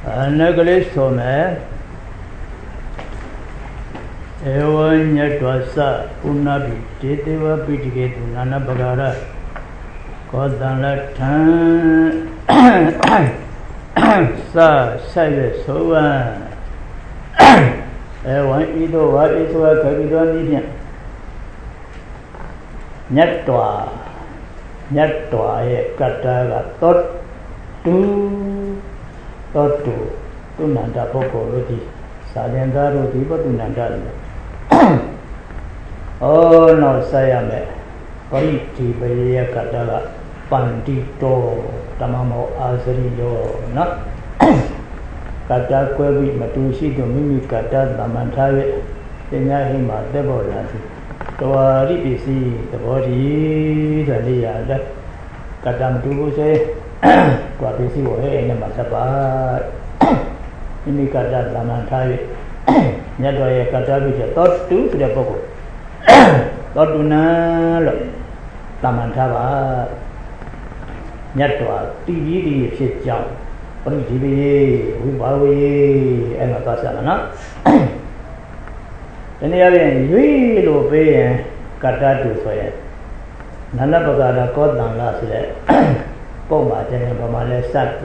Anagale Some Ewan Yatwasa Punabi Titeva Pitigate Nana Bagara Kodana Tan Sa Save Soa Ewan Ido what is what Kabidonian Nyatwa Kataga Tot to Nanda Poco Roti, Sadenda Roti, but to Nanda. Oh no, Sayame, Pariti, Belia Catala, Pandito, Tamamo, Azario, not Kata Quevi, Matusi, Domini Kata, Lamantave, Tenahima, Deborah, to a ripisi, the body, the Lia, Katam to say. Quapisi way in the Masaba Imikata Lamantai Yadway Katabi, thought to the Poco Thought to Nalo Lamantava Yatwa, TV, shit jump, Printibi, Wibawi, and a Pasana. And the other, you obey Katatu for it. Nana Bagada called down last. Poma Pamale Sat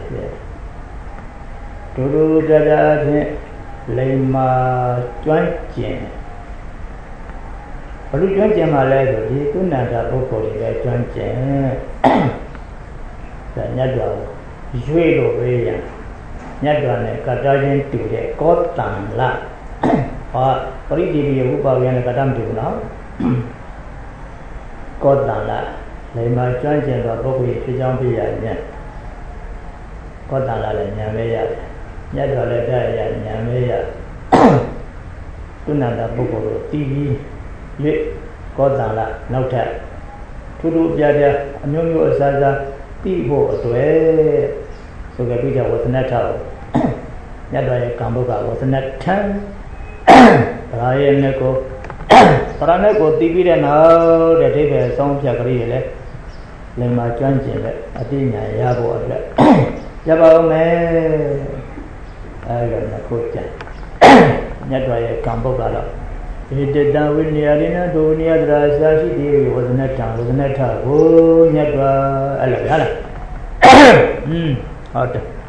Turu Dada Lema Twanchen Palu Twanchen Malay, you Nada Boko, Twanchen the Nadwa, Juelo Veya Nadwan, Katajan to the Kotan La or Paridi Uba and Katam to now Kotan La. Lấy mà cho anh chị vào có vị phía trong bây giờ nha có tặng là nhà bây giờ nhất là đây nhà bây giờ tôi làm đã bố cổ TV vậy có tặng là nấu thẻ thu đủ giờ đây anh nhớ ở ra tí bộ tuổi số cái bây giờ của sinh thảo nhất là cảm bố cả của sinh thăng rồi em này cô Parana ko TV để nào để thấy về xong phía cái gì đấy lên mà chuyên chỉ đấy ở trên nhà gia bộ đấy gia bảo mẹ rồi là cô cha nhất là cảm bố cả đó thì để đào viên nhà đi nó đồ nhà ra sao thì đi vào dân thảo ô nhất là là hết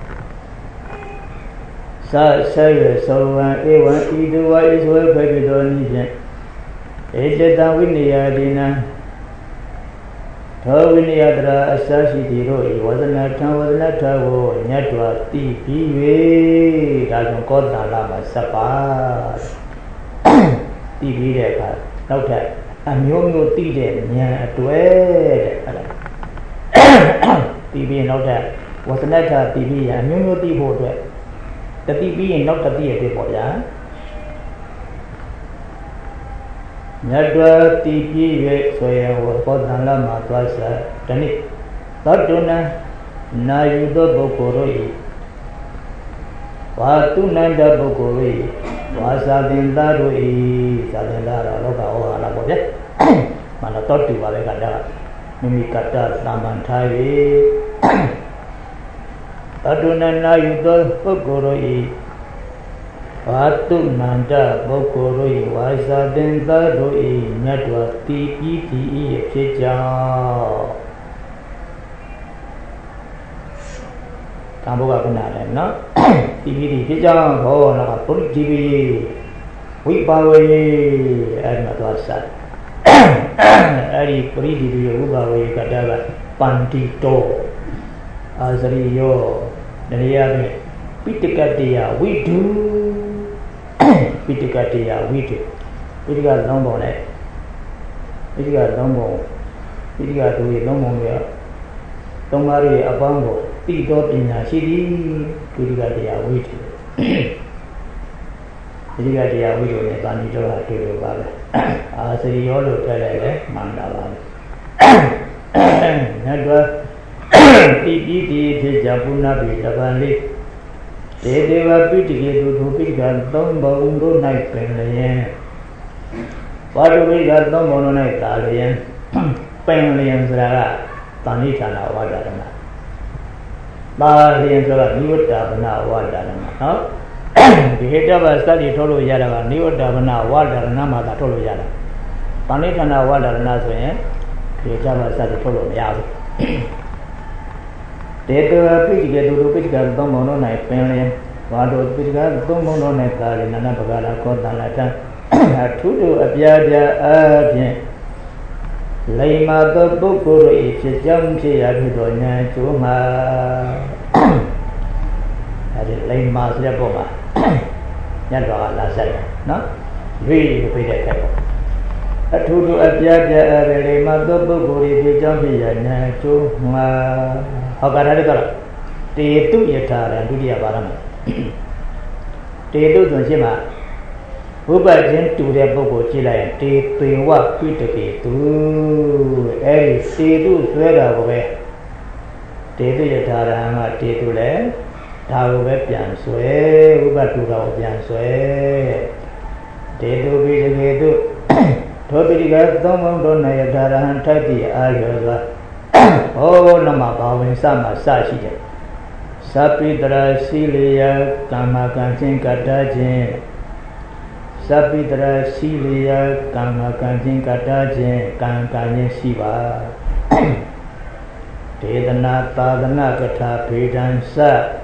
sa về sau ewan idu is well phải bị đồn như vậy để đào viên nhà đi nè Thaviniyadra Asasi Roi Vadana Thawo Nyatwa TV Rajong Koda Lama Sapa TV để cả đâu thế anh nhớ TV để nhà tuổi TV đâu thế Vadana TV anh nhớ TV bộ tuổi cái TV nó cái gì để bỏ ra Nyadwa TV về soya có thằng làm mà tôi sẽ tránh đi tất nhiên là na yudo bokori và tu nan da bokori và sa din da là lo cả ô là bao nhiêu mà nó tốt thì vào đây cả đó mình cả saman thay tất nhiên là na yudo bokori Vatu Nanda Bokoroi Vaisa Denta Roi Nyatwa TPTE Chechao Kamboga Punare no TPT Chechao Ho Naka Puri TV Wipawe Admatwa Sat Ari Puri TV Wipawe Kadaga Pantito Azariyo Daniya Pitikatiya Widu Pitikatiya Widu Pitika Lombo ne Pitika Lombo Pitika Tui Lombo ya Tongari Abango Tito Pina Sidi Pitikatiya Widu Pitikatiya Widu ne Bandito Hatu Baba Asari Yolo Tele Mandala Nadwa Titi Japuna Bitabali Deva Pitiki to Pitika Tombo Undo Night Penlayan. What do we got the mononite Italian? Penlian Zara, Tanitana, Wadarana. ပါလျင်ဆိုတော့နိဝတ္တဗနာဝါဒရဏနော်ဒီဟိတဘစတိထုတ်လို့ရတာကနိဝတ္တဗနာဝါဒရဏမှာသာထုတ်လို့ရတာဗာဏိဌာနဝါဒရဏဆိုရင်ဒီဟိတဘစတိထုတ်လို့မရဘူးတေတပိဋကဒုပိဋကသုံးပုံတို့၌ပင်လျင်ဝါဒပိဋကသုံးပုံတို့၌ကာရိနနပဂလာကောတလတံအထုတို့အပြားပြားအပြင်လိမ္မာသောပုဂ္ဂိုလ်တို့၏ဖြစ်ကြောင်းဖြစ်ရာဖြစ်သောဉာဏ်ကျိုးမှာအဲဒီလိမ္မာဆိုတဲ့ပုံမှာညတ်တော်ကလာဆက်တယ်နော်ရွေးပြတဲ့ခက်ပေါ့အထုတို့အပြားပြားအပြင်လိမ္မာသောပုဂ္ဂိုလ်၏ဖြစ်ကြောင်းဖြစ်ရာဉာဏ်ကျိုးမှာဟောကတာလေးတော့တေတုယထာရဒုတိယပါရမယ်တေတုဆိုရှင်းမှာဘုပ္ပချင်းတူတဲ့ပုဂ္ဂိုလ်ကြည့်လိုက်ရင်တေသွေဝပိတကေသူအဲဒီတေတုဆွဲတာကိုပဲတေတုယထာရဟံကတေတုလဲဒါကိုပဲပြန်ဆွဲဘုပ္ပတူတာကိုပြန်ဆွဲတေတုပိတကေသူသောပိဋကသုံးပုံတို့၌ယထာရဟံထိုက်သည့်အာရောစွာဟောနမဘာဝင်စမှာစရှိတယ်သပိတရာရှိလျာကာမကံချင်းကတ္တချင်းသပိတရာရှိလျာကာမကံချင်းကတ္တချင်းကံကံချင်းရှိပါဒေသနာသာသနာကထာဖေဒံစ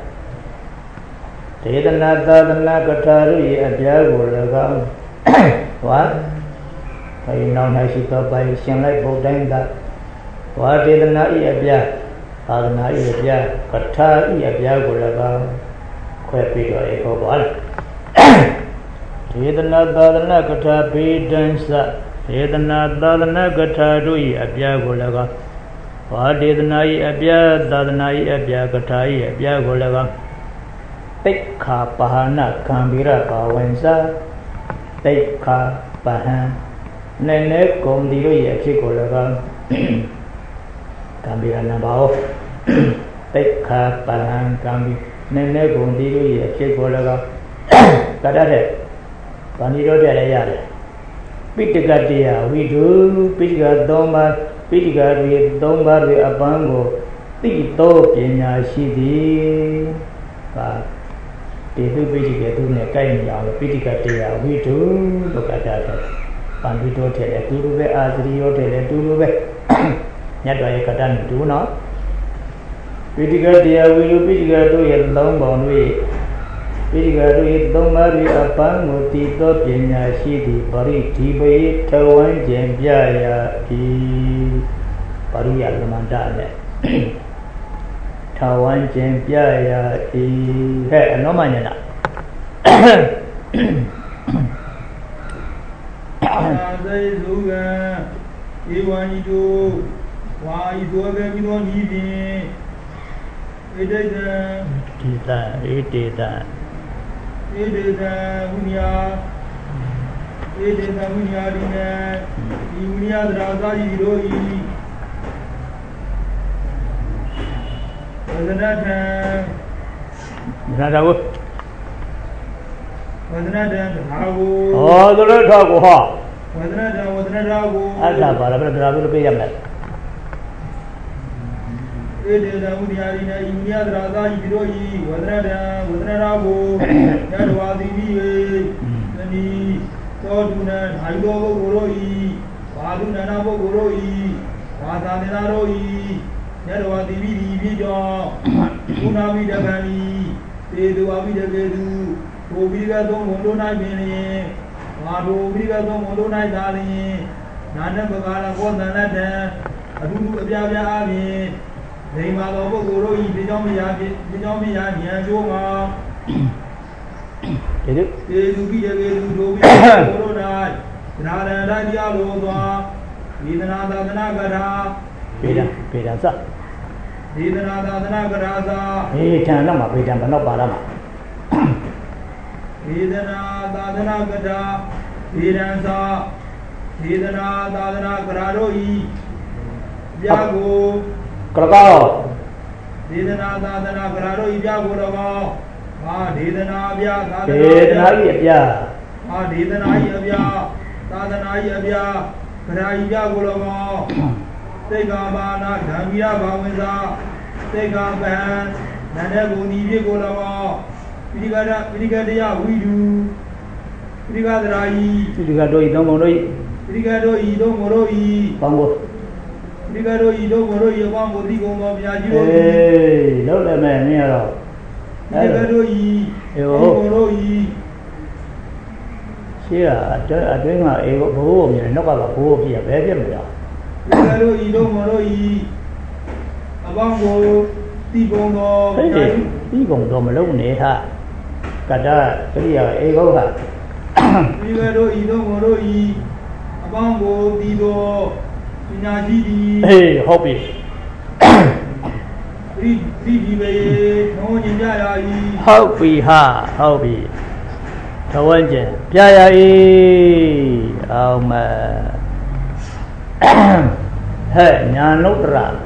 ဒေသနာသာသနာကထာတို့၏အပြားကို၎င်းဟောဘယ်နောက်၌ရှိသောပိုင်ရှင်လိုက်ဗုဒ္ဓံကဝါဒေသနာဤအပြားသာသနာဤအပြားကထာဤအပြားကို၎င်းခွဲပြီးတော့ဟောပါလားဒေသနာသာသနာကထာဘေဒံစဒေသနာသာသနာကထာတို့ဤအပြားကို၎င်းဝါဒေသနာဤအပြားသာသနာဤအပြားကထာဤအပြားကို၎င်းတိက္ခာပဟာနကံဗိရဘာဝင်စတိက္ခာပဟံနဲ့နဲ့ဂုံဒီတို့ဤအဖြစ်ကို၎င်းကံဗိရဏဘာဝတိက္ခာပဟံကံဗိနဲ့နဲ့ဂုံဒီတို့ဤအဖြစ်ကို၎င်းကတ္တတဲ့ဗာဏိတော်တဲ့လည်းရတယ်ပိဋကတရားဝိတုပိဋကသုံးပါးပိဋကတွေသုံးပါးတွေအပန်းကိုသိသောပညာရှိသည်ဟာတေတုပိဋကသူနဲ့ကိုက်နေအောင်ပိဋကတရားဝိတုလို့ကတ္တတဲ့ဗာဏိတော်တဲ့လည်းတူတူပဲအာသရိယောတဲ့လည်းတူတူပဲညတ်တော်ရဲ့ကတ္တနဲ့တူနော်ပိဋကတရားဝိတုပိဋကတို့ရဲ့သုံးပုံတွေပိဋကတို့၏သုံးပါး၏အပန်းကိုတည်သောပညာရှိသည်ပရိဒီပေထဝန်းကျင်ပြရာဤပရိယသမန္တနဲ့ထဝန်းကျင်ပြရာဤဟဲ့အနောမညနာအာဇေဇုကံဧဝံဤတို့ဝါဤသောကံဤသောဤဖြင့်ဧတေတံဒေတံဧတေတံဧတေတံဝိညာဧတေတံဝိညာတိနံဤဝိညာသရာသာဤတို့ဤဝဒနထံနာတာကိုဝဒနထံသာကိုဟောသရထကိုဟောဝဒနထံဝဒနထာကိုအဲ့ဒါပါလားဘယ်လိုပြောပြရမလဲဧတေတံဝိညာတိနံဤဝိညာသရာသာဤတို့ဤဝဒနထံဝဒနထာကိုယတဝါတိပိယေသနီသောတုနံဓာယသောပုဂ္ဂိုလ်တို့ဤဘာတုနာနာပုဂ္ဂိုလ်တို့ဤဘာသာနေနာတို့ဤယတဝါတိပိဒီဖြစ်ကြောင့်ဘုနာမိတကံဤတေသူအမိတကေသူဘုပိကသုံးဘုံတို့၌ပင်လျင်ဘာတို့ပိကသုံးဘုံတို့၌သာလျင်နာနပကာလကောသန္တံအထုထုအပြားပြားအပြင်လိမ္မာသောပုဂ္ဂိုလ်တို့ဤပြကြောင်းမရာဖြင့်ပြကြောင်းမရာဉာဏ်ကျိုးမှာတေသူပိတကေသူတို့ပိတို့၌သနာရဏတရားလိုသောဝေဒနာသာသနာကထာပေဒံစဝေဒနာသာသနာကထာသာအေးဌာနမှာပေဒံဘယ်တော့ပါလာမှာဝေဒနာသာသနာကထာပေဒံသာဝေဒနာသာသနာကထာတို့ဤပြာကိုကရကောဝေဒနာသာသနာကထာတို့ဤပြာကိုတော့မာဒေသနာအပြာသာသနာဒေသနာဤအပြာမာဒေသနာဤအပြာသာသနာဤအပြာကထာဤပြာကိုတော့သိက္ခာပါဏဓမ္မိယဘာဝင်သာသိက္ခာပံ Nanda Goni Gola, Pirigada Widu, Pirigadai, Pirigado Idomoroi, Pirigado Idomoroi, Bango. Pirigado Idomoroi, Bango Digo, Yaji. Hey, no, the man here. Pirigado Idomoroi. Here, I doing my home and no other home here, very well. Pirigado Idomoroi, Abango, Tigongo, Tigongo Malone, ha. Kada, Ego. Pirigado Idomoroi, Abango, Dido, Inaji. Hey, hobby. Hobby, hobby. Tawanjan, Piai, Hey, Nanudra.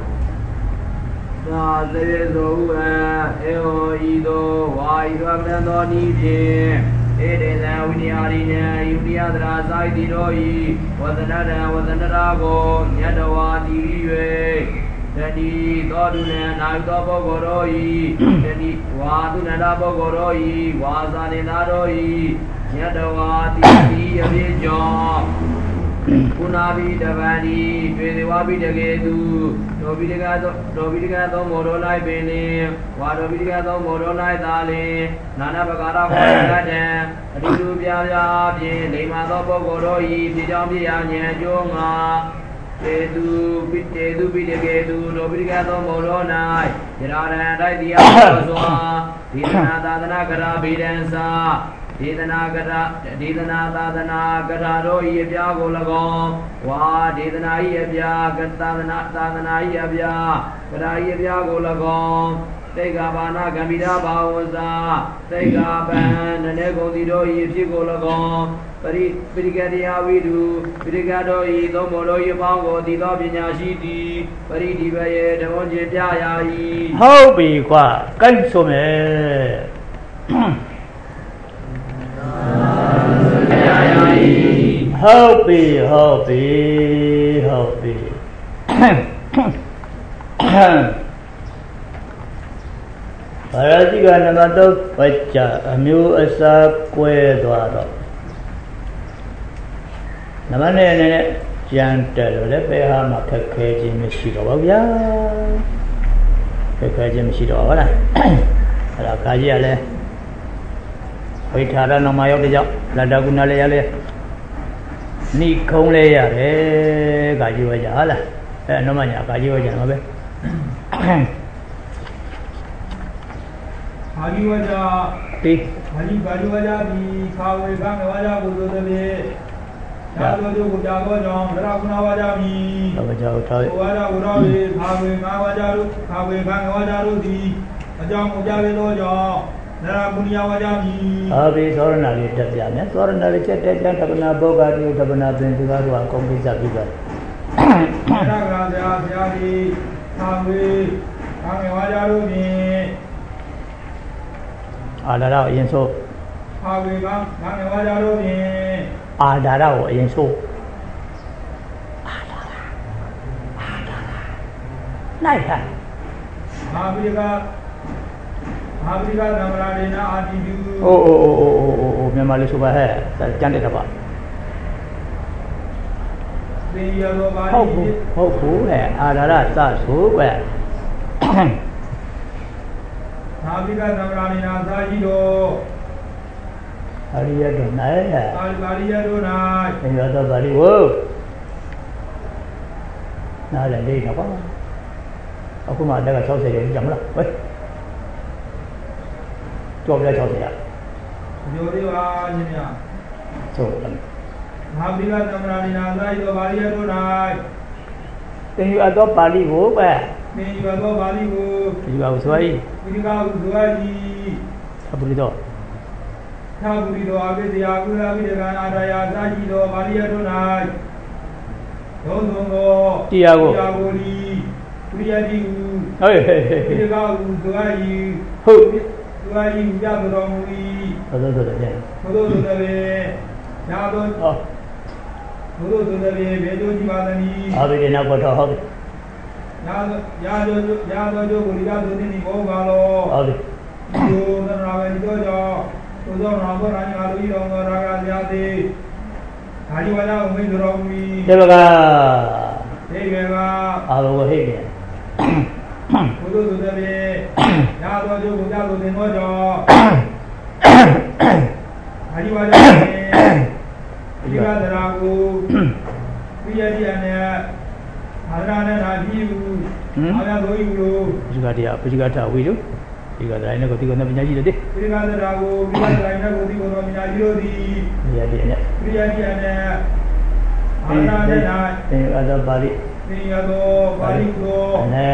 Eo Ido, Waido, Niji, Edena, Winiarina, Uniadra, Zaidoi, was another go, Yadawa, Diwe. Jadi Toduna Naito Bogoroi, Jadi Waduna Bogoroi, Wazani Naroi, Yadawati, Abijo, Punabi Davani, Pedewabi Dagedu, Dobidigato Morolai Bene, Wadobidigato Morolai Dale, Nana Bagara Gada, Ridubia, Lemato Bogoroi, Pidambia, Jonga. Edu Bidegedu, Nobrigato Molonai, Gerana, Diazua, Didana Gara Bidensa, Didana Gadaro, Yago Lagon, Wa Didana Yabia, Gatana Yabia, Gadayago Lagon, Tegabana Gamida Baoza, Tegaban, and Ego Dido Yigo Lagon. Pirigadia we do, Pirigado, Domoro, Yabango, the Lobinia City, Paridivaye, the Onje Jaya. Hobby, qua, Kansome. Hobby. Paradiga Namato, Pacha, a new Asa Quedo. Namane Jantel, Lepeha, Kakaji, Mishiro, Kakaji Mishiro, Kajale, Waitara no Mayoja, Ladaguna Leale, Nikon Leare, Gajiwaja, no mania, Gajiwaja. Hagiwaja, Hagiwaja, the Kawe Bangwaja, Budo. Jago Jago, Rakunawajami, Wada, Kawe Mawajaru, Kawe Bangwajaru, Ajam Javelo, Naramunia Wajami. Abi Sornali, Tapiana, Sornali, Tabana Boga, Tabana, Bentuga, Compisa Biga. Yadi, Kawe, Bangwajaru, Adara, Yenso. Kawe Bangwajaru, Adara, Yenso. Nice. Africa Namarina Atidu. Oh, Memali Subahe, Candidaba. Hopeful, Adara, Sasu, where Africa Namarina Sajido. Maria Donai, Maria Donai, and the other body work. Now the day of Akuma never told you in Jamla. What? Drop that out there. So, Africa Namarina Sajido, Maria Donai. Then you adopt Bali work where? Then you adopt Bali work. You are Sway. You go Sway. Abulido. Taburido, Abidia, Araya, Sajido, Maria Donai. Don't Tiago. Priadiu. Hey. You go Sway. Who? Sway, Yabrongi. Although the day. Although the way, Yabon. Although the way, Vedo Jivani. I'll be enough for the hobby. जो गुलिया दो दिन निभो गालो जो नरावे जो तो रामो रानी आलू ही रंग रागा जाते हाजी वाला उम्मीद रोमी thế bà हे बेगा alo có hết kìa तो दे या तो जो गुलिया दो दिन हो जो हाजी वाला ने रागो प्रिय जी ने हरना ने राजी आया दो ही लो पिछगा था हुई जो पिछगा था इन्हें कोती को ना बिना जी लेते पिछगा रागो पिछगा इन्हें कोती को ना बिना जी लो दी प्रिय जी ने हरना ने ना ते अदो बाली को ने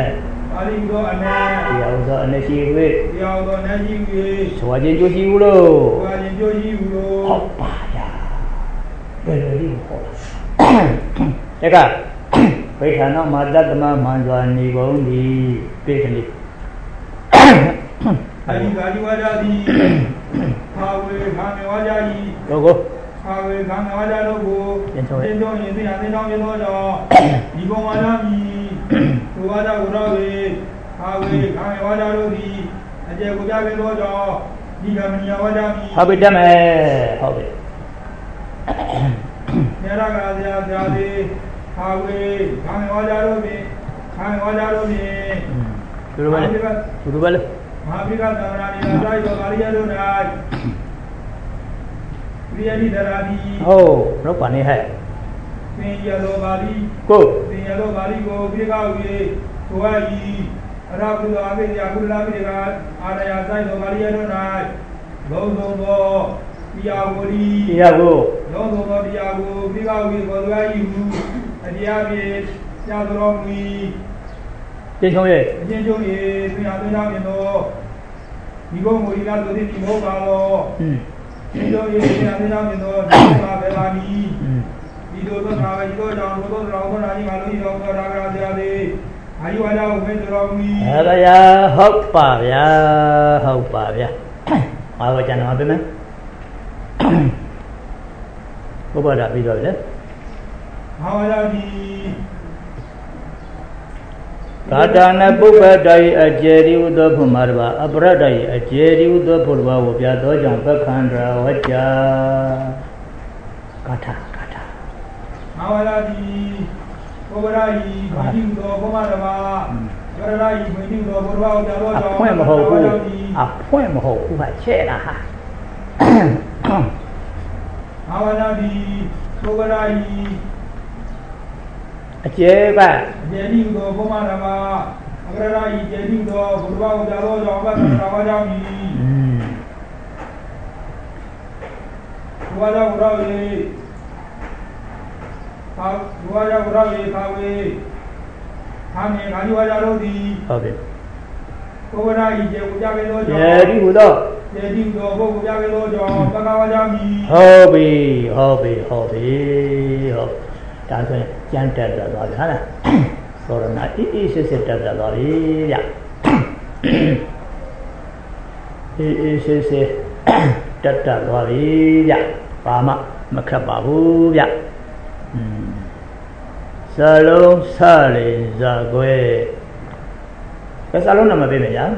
Điều đó anh chi quý Xóa trên chỗ chiêu lô Học bà ya Bây giờ đi một hộ Thế cả Bây khả năng mà đắt mà hoàn toàn đi bóng đi Biết thân đi Cô cô Trên chỗ ấy Họ bị đâm mẹ Họ bị Suruh balik Oh, rất quả này hệ Cô Trên không gì? Ya hoppa ya Họ chẳng nói bên Có bao đã bị rồi đấy Katana Buddha Dai Ajeri Udo Pumarva Abradai Ajeri Udo Purva Upya Dojang Pakhandra Vacha Kata Havaladi Kobarai Bhajim Do Pumarva Varadai Bhajim Do Purva Upya Dojang Appoint một hộ cũng phải chết là ha Havaladi Kobarai chế ba Jadi do Pumarva Varadai Jadi do Purva Upya Dojang Pakhandra Vacha Vaja Uravi Kawe Hame Kali Vaja Rodi Okay Kobara Ije Ujage Dojo Jadi Udo Jadi Udo Bogu Ujage Dojo Baka Vajami Hobby Đã thôi Chán trật ra rồi hả nè Rồi là ít sẽ trật ra rồi đi Ít sẽ trật ra rồi đi Bà mà khắp bà hú Salon Sali Zagwe Cái salon nào mà bên mình nhá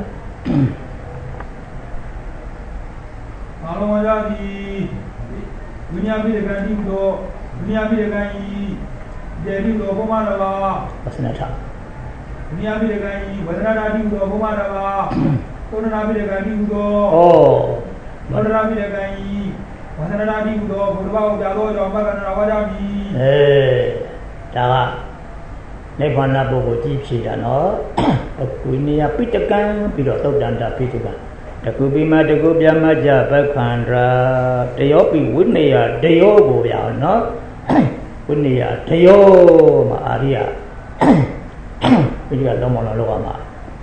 Salon aja di dunia bilekan itu dunia bilekan jadi itu apa mana lah Pasal nak dunia bilekan benar ada itu apa mana lah Tuhan nabi bilekan itu Tuhan nabi bilekan benar ada itu berbau jauh jauh bahkan awal jadi Đó Nếu mà là bộ chi phí là nó Cuối này bị tất cả Bị đó tốt đàn đã bị tất cả Đặc cụ bị mà đặc cụ bia mà giả bác khăn ra Để yếu bị cuối này để yếu bộ bia nó Cuối này để yếu mà à đi à Bây giờ nó một lần mà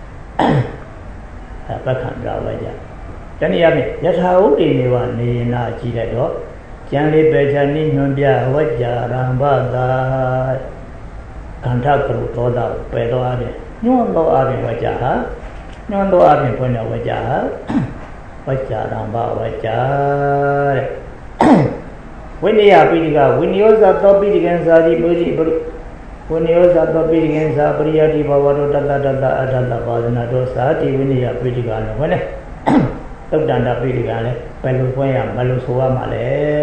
Bác khăn ra vậy chứ Cho nên là Giá tháo đi này mà này là chỉ là đó Chẳng lý bê chá ní nhuận bia hóa chá ràng bá ta Khăn thác kru tố đào bê tố á đi Nhuận tố á đi hóa chá hả Nhuận tố á đi phá nhá hóa chá hả Hóa chá ràng bá hóa chá Vinh đi á bí đi gā Vinh yếu sá tố bí đi gān sá đi bố đi bố ဝိနည်းသာသောပိဋကင်သာပရိယတိဘဝတောတတတတအတတပါဒနာတောသာတိဝိနည်းပိဋကလည်းဝင်တယ်သုတ်တန္တပိဋကလည်းဘယ်လိုဖွင့်ရမလို့ဆိုရမှာလဲ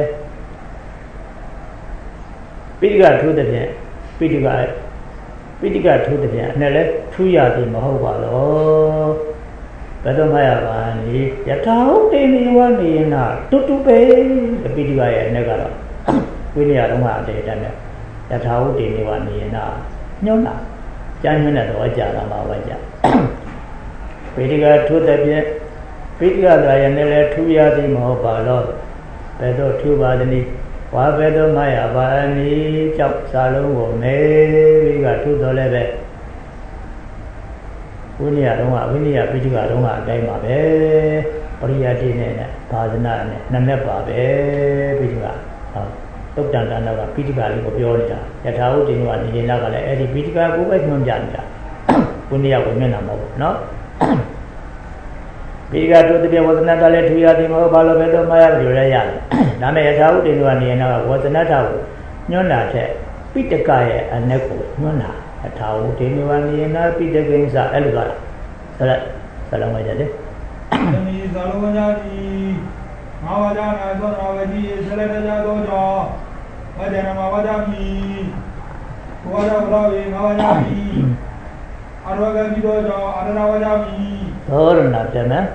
ပိဋကထူးတဲ့ဖြင့်ပိဋကထူးတဲ့ဖြင့်အဲ့လည်းထူးရသည်မဟုတ်ပါတော့ဘယ်တော့မှရပါနေယထာဟုတ်တေနေဝနေနာတူတူပဲပိဋကရဲ့အနေကတော့ဝိနည်းတော့မှအတေတည်းနဲ့ယထာဟုတ်တေနေဝနေနာညှောင်းတာကျမ်းညွှန်းတဲ့တော့ကြာတာပါပဲကြာပိဋကထူးတဲ့ဖြင့်ပိဋကသာယနဲ့လည်းထူးရသည်မဟုတ်ပါတော့ဘယ်တော့ထူးပါသနည်းဝါဘယ်တော့မှရပါနည်းကြောက်စာလုံးကိုမေပိဋကထူးတော်လည်းပဲဝိနည်းတော့ဝိနည်းပိဋကတော့အတိုင်းပါပဲပရိယတိနဲ့ဘာဇနာနဲ့နှစ်နဲ့ပါပဲပိဋကသုတ်တန်တနာကပိဋကလေးကိုပြောနေတာယထာဟုတိနုကနေရင်ကလည်းအဲ့ဒီပိဋကကိုပဲညွှန်ပြနေတာဝိနည်းကိုမျက်နှာမဟုတ်ဘူးနော်ပိဋကတို့တပြဝဇနတလည်းထူရသည်မဟုတ်ဘာလို့ပဲတော့မရဘူးလဲရတယ်ဒါမဲ့ယထာဟုတိနုကနေရင်ကဝဇနတကိုညွှန်တာတဲ့ပိဋကရဲ့အ내ကိုညွှန်တာယထာဟုတိနုကနေရင်ပိဋကိဉ္စအဲ့လိုကဆလုံးဝကြတယ်ဒီဇာလုံးဝကြပြီငါဝါကြနာသောနာဝကြီးဆလက်တကြသောကြောင့်ဝါကြနာမှာဝါကြပြီဝါကြဘလို့ငါဝါကြပြီအရောဂပြီးသောကြောင့်အရဏဝါကြပြီသောရဏပြမယ်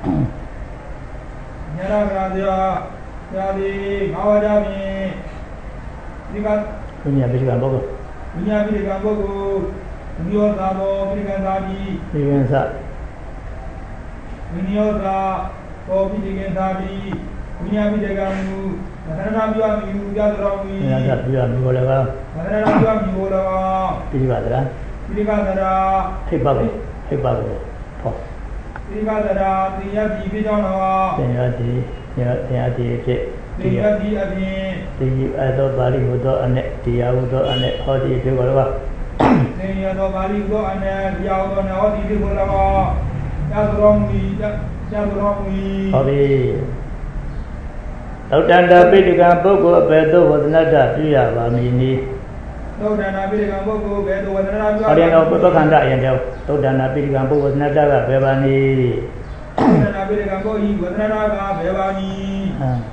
ညရကရာဇာယာဒီငါဝါကြပြီဒီကဝိညာဉ်ပိဋကပုဂ္ဂိုလ်ဝိညာဉ်ပိဋကပုဂ္ဂိုလ်ဝိယောသာသောပိဋကသာတိပိဋကသဝိယောသာသောပိဋကသာတိဝိညာဉ်ပိဋကမူသရဏပြုအမြူကြတော်မူသရဏပြုအမြူကိုလည်းပါသရဏပြုအမြူကိုလည်းပါပိဋကသရာပိဋကသရာထိပ်ပါကိုဖောပိဋကသရာတရားကြည်ဖြစ်ကြောင်းတော်တရားကြည်ဖြစ်တရားကြည်အပြင်ဒီအသောပါဠိဟူသောအ내တရားဟူသောအ내ဟောဒီဖြစ်ကိုလည်းပါသင်ရသောပါဠိဟူသောအ내တရားဟူသောဟောဒီဖြစ်ကိုလည်းပါရသောမူဟုတ်ပြီသုတ်တန္တပိဋကပုဂ္ဂိုလ်အပေသောဝဇနတပြုရပါမည်နီသုတ်တန္တပိဋကပုဂ္ဂိုလ်ဘယ်သောဝဇနတပြုရပါမည်ဟောဒီတော့ပက္ခန္တအရင်တော့သုတ်တန္တပိဋကပုဂ္ဂိုလ်ဝဇနတကဘယ်ပါနည်းသုတ်တန္တပိဋကပုဂ္ဂိုလ်ဝဇနတကဘယ်ပါနည်း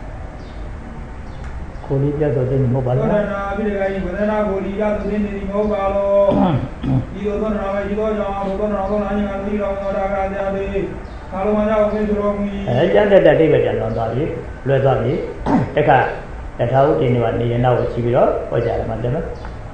ကိုလေးပြတ်တော့သိနေမဟုတ်ပါလားသုတ်တန္တပိဋကဝဇနကိုလီရသိနေနေမဟုတ်ပါလို့ဒီလိုသောနာမည်သောကြောင့်သောနာသောနာညံသီတော်မောတာကကြတယ်ကာလဝန္ဒကိုသိတော်မူကျမ်းတဲ့အိဗယ်ပြန်လွန်သွားပြီလွယ်သွားပြီတခါယထာဟုတိနုကနေရင်တော့ရှိပြီးတော့ဟောကြားတယ်မှာတယ်နော်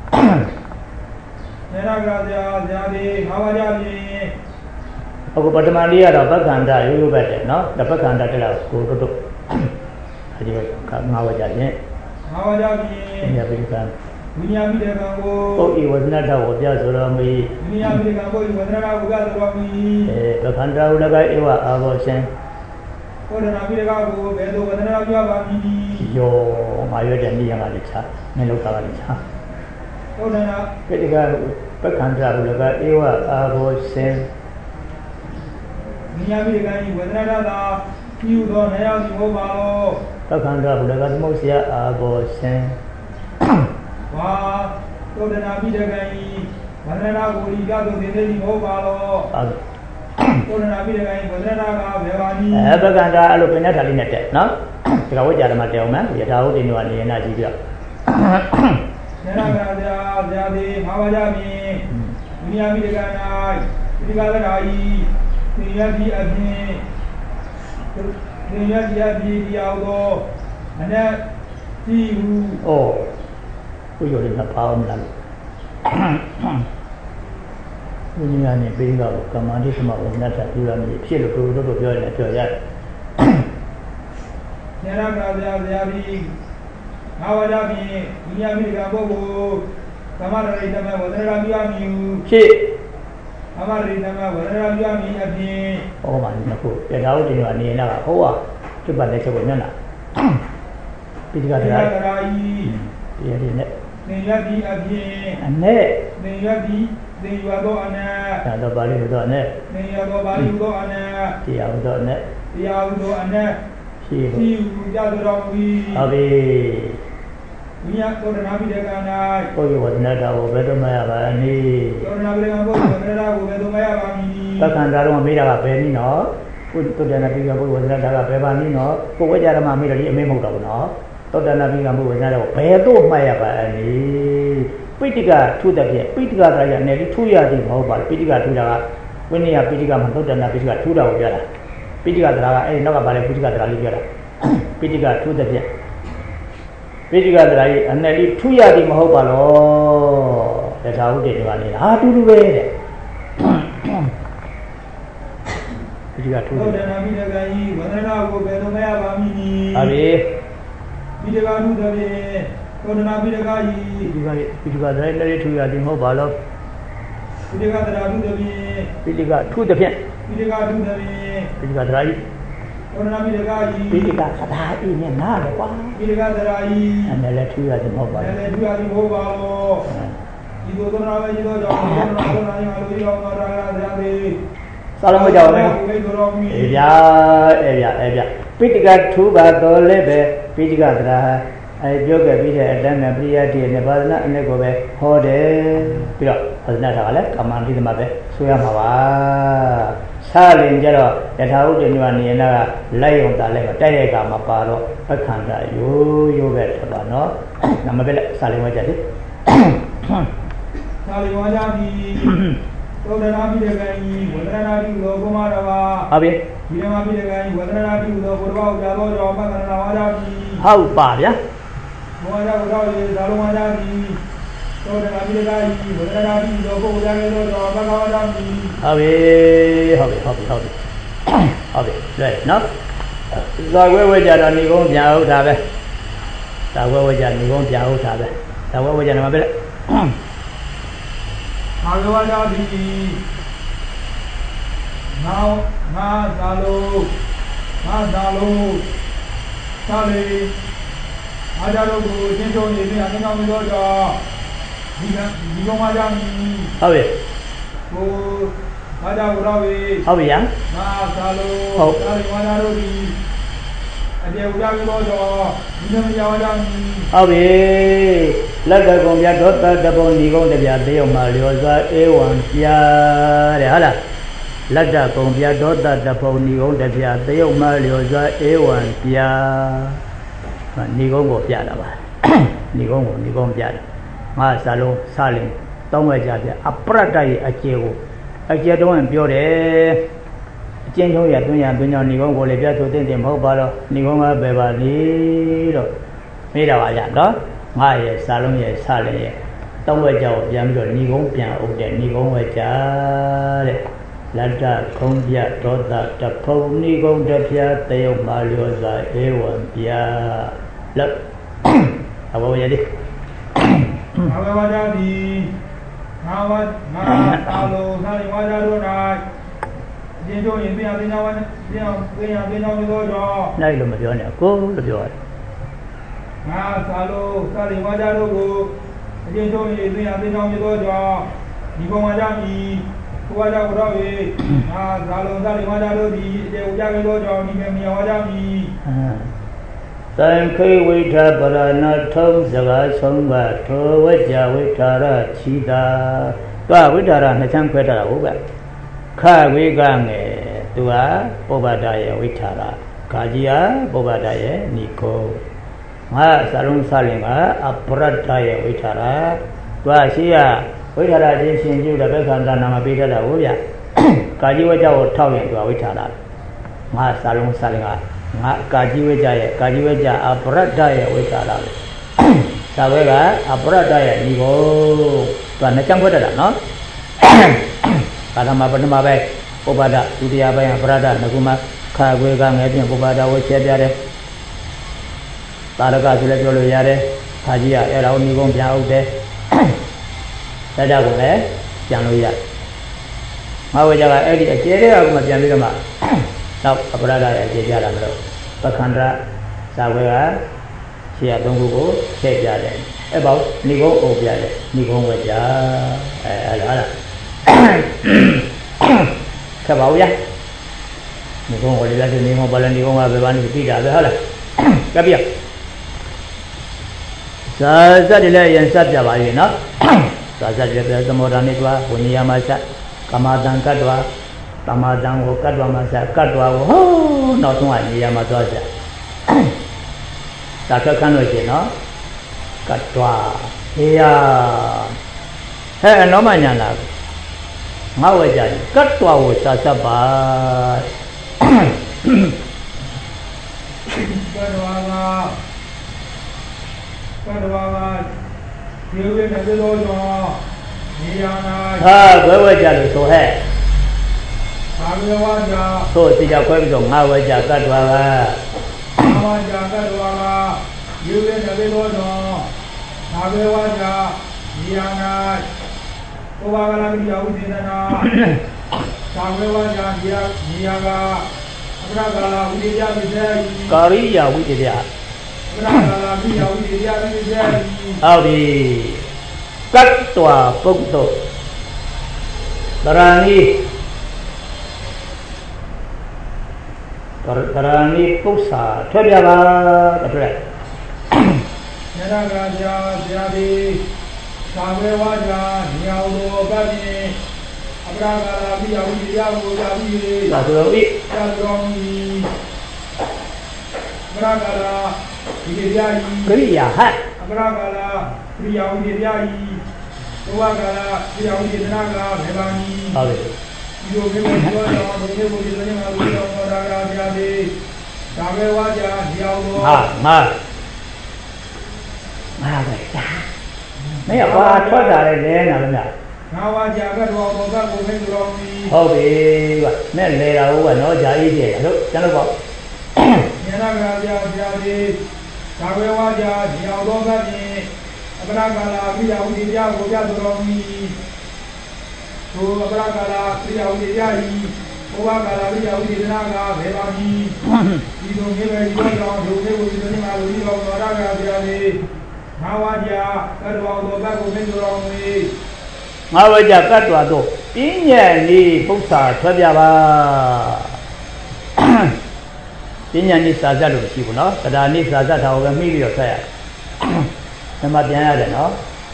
နေရကရာဇာတိငါးပါးကြပြီအခုပထမလေးကတော့ပက္ခန္တရိုးရိုးပဲတဲ့နော်တပက္ခန္တတက်လာကိုတို့အဲဒီငါးပါးကြရင်ငါးပါးကြပြီညပိဋကဝိညာဉ်ပိဋကံကိုပုတ်ဤဝဇနတဝပြဆိုတော်မူ၏ဝိညာဉ်ပိဋကံပုတ်ဤဝဇနတဝပြဆိုတော်မူ၏ပက္ခန္တဟုလည်းဧဝအာဘောရှင်ဝဒနာပိဋကကိုဘယ်သို့ဝဇနတပြပါမည်ယောငါရွက်တဲ့နေရာကလည်းချာမင်းလောက်တာကလည်းချာဝဒနာပိဋကပက္ခန္တဟုလည်းဧဝအာဘောရှင်ဝိညာဉ်ပိဋကံဤဝဇနတသာပြုသောနေရာစီဟုတ်ပါလောပက္ခန္တဟုလည်းသမုတ်ဆရာအာဘောရှင်ဝါသုဒနာပိဋကံဤဝဇနတကိုလီကသို့သိသိမဟုတ်ပါလောသုဒနာပိဋကံဤဝဇနတကဘယ်ပါနည်းပက္ခန္တအဲ့လိုပင်နဲ့ဓာလေးနဲ့တက်နော်ဒီကဝိကြဓမ္မတက်အောင်မယ်ယထာဟုတိနုကနေရနာကြည့်ပြနေရကရာဇာတိငါးပါးကြပြီဝိညာဉ်ပိဋကံ၌ပိဋကသရာဤသင်ရတိအပြင်သင်ရတိအပြင်တရားသောအ내ကြည်ဟုကိုရောလေးကပါအောင်လားဝိညာဉ်နဲ့ပိဋကကိုကမ္မန္တိသမဝဇနတပြုရမည်ဖြစ်လို့တို့ပြောရတယ်ပြောရတယ်ညရကရာဇာတိငါးပါးကြပြီဝိညာဉ်ပိဋကပုဂ္ဂိုလ်သမရရိတမဝဇနတပြုရမည်ဖြစ်သမရရိတမဝဇနတပြုရမည်အပြင်ဟောပါလိမ့်မယ်ကိုယထာဟုတိနုကနေနာကဟောပြတ်လက်ချက်ကိုညွှန်တာပိဋကတရားဤတရားတွေနဲ့သင်ရတိအပြင်အ내 သင်ရတိသင်ရသောအ내 ဒါတော့ပါဠိဟူသောအ내 သင်ရသောပါဠိဟူသောအ내 တရားဟူသောအ내 တရားဟူသောအ내 ရှိဟုကြတော်မူ၏ဟုတ်ပြီวิญญาณโตนาพิเดกานาပုရိဝဇ္ဇနတာကိုဘယ်တော့မှရပါနီโตนาพิเดกาပုရိဝဇ္ဇနတာကိုဘယ်တော့မှရပါမည်သက္ကန္တာတော့မေးတာကဘယ်နည်းနော်သုတ္တနာပိကပုရိဝဇ္ဇနတာကဘယ်ပါနည်းနော်ကိုဝိကြရမမေးတယ်ဒီအမေးမဟုတ်တော့ဘူးနော်သုတ္တနာပိကပုရိဝဇ္ဇနတာကိုဘယ်တော့မှရပါနီပိဋကထုတဲ့ပြပိဋကတရားရနယ်ဒီထုရသည်မဟုတ်ပါဘူးပိဋကထုတာကဝိနည်းပိဋကမှာသုတ္တနာပိဋကထုတာကိုပြတာပိဋကတရားကအဲ့နောက်ကပါလေပိဋကတရားလေးပြတာပိဋကထုတဲ့ပြပိဋကတရားကြီးအနယ်ဒီထုရသည်မဟုတ်ပါလို့တထာဟုတ္တေဒီပါနေတာဟာတူတူပဲတဲ့ပိဋကထုโตนาพิเดกาဤဝန္ဒနာကိုဘယ်တော့မှရပါမည်ဟာပြီပိဋကထုတဲ့ပြโตนาพิเดกาဤပိဋကတရားနယ်ဒီထုရသည်မဟုတ်ပါလို့ပိဋကတရားထုတဲ့ပြပိဋကထုတဲ့ဖြင့်ပိဋကထုတဲ့ပြပိဋကတရားကြီးโตนาพิเดกาဤပိဋကသရာဤနဲ့နားလေကွာပိဋကတရားဤအဲ့လည်းထုရသည်မဟုတ်ပါဘူးအဲ့လည်းထုရသည်မဟုတ်ပါဘူးဒီလိုသောနာပဲဒီလိုကြောင့်သောနာရောလူရောတော်ရာရာသည်စာလုံးမကြောက်နဲ့အေးဗျာပိဋကထုပါတော်လည်းပဲပိဋကတရားအဲပြောခဲ့ပြီးတဲ့အတန်းနဲ့ပရိယတ်တည်းနဲ့ဘာသာအနဲ့ကိုပဲဟောတယ်ပြီးတော့ဘာသာတာကလည်းကမ္မန္တိသမပဲဆိုရမှာပါစားလင်ကြတော့ယထာဥဒ္ဒညဝနိယနာကလိုက်ရုံတာလည်းမတိုက်တဲ့ကမှာပါတော့အခန္ဓာရိုးပဲထွက်ပါနော်နမပဲစားလင်ဝကြတယ်စားလင်ဝကြပြီသောတနာပိဒကံဤဝန္ဒနာတိသောဘုမတော်ပါဟုတ်ပြီဒီဓမ္မပိဒကံဤဝန္ဒနာတိသောဘုရားဥပ္ပါသောပက္ခဏာဝါဒပြီဟုတ်ပါဗျာမောဟဘုရားရေသာလုံးဝါဒပြီသောတနာပိဒကံဤဝန္ဒနာတိသောဘုရားရေသောပက္ခဝါဒပြီဟုတ်ပြီလွယ်နော်ဇာဝဲဝဲကြတော့ဏိကုံးပြန်ဟုတ်တာပဲဇာဝဲဝဲကြဏိကုံးပြန်ဟုတ်တာပဲဇာဝဲဝဲကြမှာပဲလေဘာဝါဒပြီငါသာလို့သာလေအားကြလို့ကိုရှင်းချုံနေပြီအင်းကောင်းလို့တော့ဒီကောင်မကြောင့်ဟုတ်ပြီကိုအားကြကိုတော့ပြီဟုတ်ပြီရငါသာလို့သာလေဝါဒတို့ဒီအပြေဥဒပြီးတော့ဒီနမယောကြောင့်ဟုတ်ပြီလက်တကုံပြဒေါသတပုံဒီကုံတပြသေယုံမှာလျော်စွာဧဝံပြတဲ့ဟုတ်လားလက်တကုံပြဒေါသတပုံဒီကုံတပြသေယုံမှာလျော်စွာဧဝံပြဒီကုံကိုပြတာပါဒီကုံပြတယ်ငါစာလုံးစလင်တောင်းဝဲကြပြအပရတ္တရဲ့အကျေကိုအကျေတော့ပြောတယ်အကျဉ်းချုံးရတွင်းရတွင်းကြောင့်ဏိကုံးကိုလည်းပြတ်ဆိုတဲ့မဟုတ်ပါတော့ဏိကုံးကပဲပါလေတော့မေးတာပါရနော်ငါရဲ့စာလုံးရဲ့စလည်းရဲ့တောင်းဝဲကြောက်ပြန်ပြီးတော့ဏိကုံးပြန်အုပ်တဲ့ဏိကုံးဝဲကြတဲ့လတ္တခုံးပြဒေါသတဖုံဏိကုံးတပြတယုတ်မာလျောစွာဧဝံပြလက်အဘောရည်ဘာဝါဒတိငါသာလို့သာလေဝါဒတို့၌အင်းတို့ရင်ပြန်ကြောင်းလို့တော့နိုင်လို့မပြောနဲ့ကိုလို့ပြောရတယ်ငါသာလို့သာလေဝါဒတို့ကိုအင်းတို့ရင်ပြန်ကြောင်းလို့တော့ဒီဘဝကြောင့်ဒီဘဝကြောင့်တော့ရေငါသာလို့သာလေဝါဒတို့ဒီအကျေဥကြလို့တော့ဒီမြေဝါကြောင့်ဒီသံခေဝိထပရဏထုံးစကားဆုံးကထောဝကြဝိထာရချီတာသွားဝိထာရနှစ်ချမ်းခွဲထားတာဟုတ်ပဲခဝိကငယ်သူကပုဗ္ဗဒရဲ့ဝိထာရခါကြီးကပုဗ္ဗဒရဲ့နိကိုငါစာလုံးစလင်ကအပရတ္တရဲ့ဝိထာရသွားရှိရဝိထာရချင်းရှင်ကျုတဲ့ဘက္ခန္တနာမပေးတတ်တာဟုတ်ဗျကာကြီးဝကြကိုထောက်ရင်သူကဝိထာရငါစာလုံးစလင်ကငါကာကြီးဝကြရဲ့ကာကြီးဝကြအပရတ္တရဲ့ဝိထာရပဲသာဝဲကအပရတ္တရဲ့နိကိုသူကနှစ်ချမ်းခွဲတတ်တာနော်ကာသမပထမပဲပုဗ္ဗဒဒုတိယပိုင်းအပရဒငခုမှခါခွေကငယ်ပြင်ပုဗ္ဗဒဝေချဲပြတယ်တာရကဆိုလည်းပြောလို့ရတယ်ခါကြီးကအဲ့ဒါကိုညီကုန်းပြန်အုပ်တယ်လက်တကိုလည်းပြန်လို့ရငါဝေကြကအဲ့ဒီအကျဲတဲ့ကမှပြန်ပြီးတော့မှနောက်အပရဒရဲ့အကျဲပြတာမလို့ပခန္ဓာသာဝေကခြေရသုံးခုကိုထည့်ပြတယ်အဲ့ပေါ့ညီကုန်းအုပ်ပြတယ်ညီကုန်းဝေကြအဲ့ဒါခက်ပါဦးရညီကုန်းကိုလည်းပြတယ်ညီကုန်းဘာလဲညီကုန်းကဘယ်ပါနေပြီးတာပဲဟုတ်လားကပ်ပြ Sa sa di le yan sa pya ba yin no. Sa sa di le Tamoda ni twa Winiya ma sa Kamadan katwa Tamadan ko katwa ma sa katwa ko ho no tong a Niya ma twa sa. Sa khak khan lo chin no. Katwa ya he no ma nya la ngā wajā katwa wo sa sa ba Goi wajā lo so hai so si ja koi so ngā wajā katwa ga Kariya Vidya Audi Katwa Pukto Tarani Puksa Thodya Katre Kriya hat mấy ở qua thoát ra đây nè nào nè thôi bị mấy này là u nó chạy đi về lúc cho nó bỏ ngā wajā katwa to piññā ni puksa thoya ba piññā ni sa sa loရှိဘူးเนาะတရားni sa saထားကိုပဲမိပြီးတော့ဆက်ရဓမ္မပြန်ရတယ်เนาะ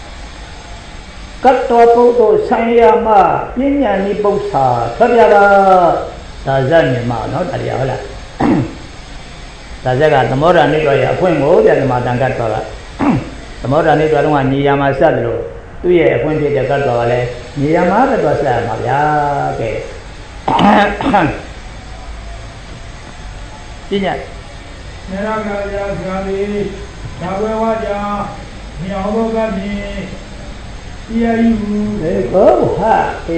katwa putoဆိုင်ရမပြဉ္ညာနိပု္ပ္ပာထွက်ပြတာသာဇတ်မြင်မှာเนาะတရားဟုတ်လားသာဇတ်ကသမုဒ္ဒရာနိတော်ရဲ့အဖွင့်ကိုပြဓမ္မတန်ကတ်တော်ကသမုဒ္ဒရာနိတော်ကညီယာမှာဆက်တယ်လို့သူ့ရဲ့အဖွင့်ဖြစ်တဲ့ကတ်တော်ကလည်းညီယာမှာတော့ဆက်ရမှာဗျာကဲပြဉ္ညာနေရကရာဇာတိဒါဝေဝါကြမြောင်ဘောကမြင် Ego ha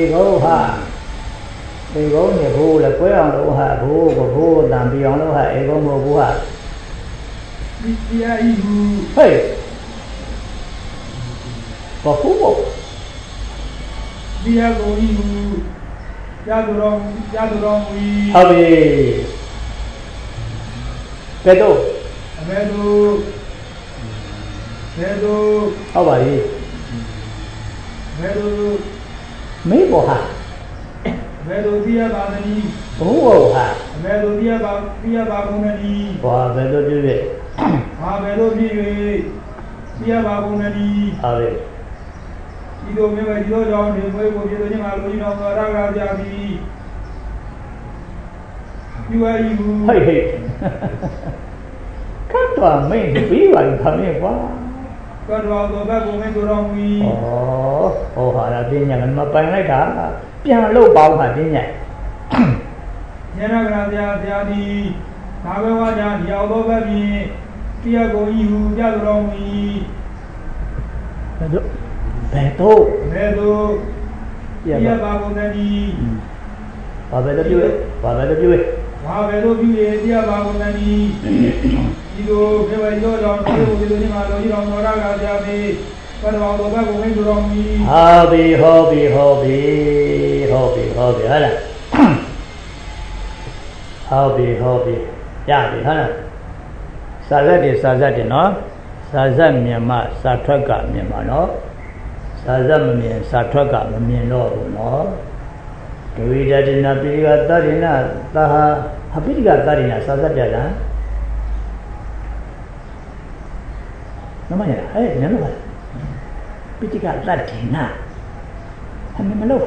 ego ne bố là quế ông đâu ha bố làm bị ông đâu ha ego mô bố ha hey có phú bộ bia go ihu ya do rong wi abi pedo how about you mấy bộ hả? Về đồ tia bà này. Ồ hả? Về đồ tia bà cũng này. Wow, về đồ gì vậy? Về đồ gì vậy? Tia bà cũng này. Vậy. Đi đâu mấy bài đi đâu cho để mấy bộ chuyện nhưng mà lối nó ra ra đi. You are you. Hey. Các toàn mình bí vậy thôi quá. Hỏi là tin nhận mà bằng lấy cảပြန်လို့ပေါင်းမှာတင်းညက်ညနာကရာတရားဒီသာဝေဝါကြဒီအောင်သောဘက်ဖြင့်တရားကိုဤဟုပြတော်မူ၏ဘယ်တော့တရားပါကုန်သည်ဘာပဲတော့ပြုဘာပဲတော့ပြုတရားပါကုန်သည်ဒီလိုခေဝေရောတော်တို့ဒီလိုညမှာတော်ကြီးတော်တော်ရကတရားသည်ဘယ်တော်တော်ဘက်ကိုဝင်တော်မူ၏ဟောပြီဟုတ်လားဟောပြီရတယ်ဟုတ်လားစာရက်တယ်နော်စာရက်မြန်မာစာထွက်ကမြန်မာနော်စာရက်မမြင်စာထွက်ကမမြင်တော့ဘူးနော်ဒဝိဒတိနာပိရိကသရိနာသာဟပိရိကသရိနာစာရက်တယ်လား nama ya nama pitika ladina hame melok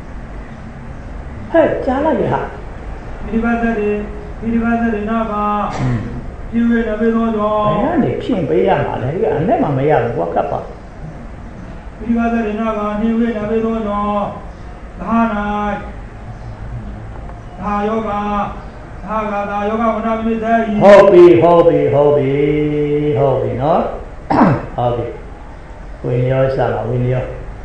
jala ya Pilibasa naga Piwe na bedo jo ni phien pe ya ma le a net ma ma ya bu kwa kat pa Pilibasa naga niwe na bedo jo dhana dha yoga mana mi dai hobi no hobi winyo sa ma winyo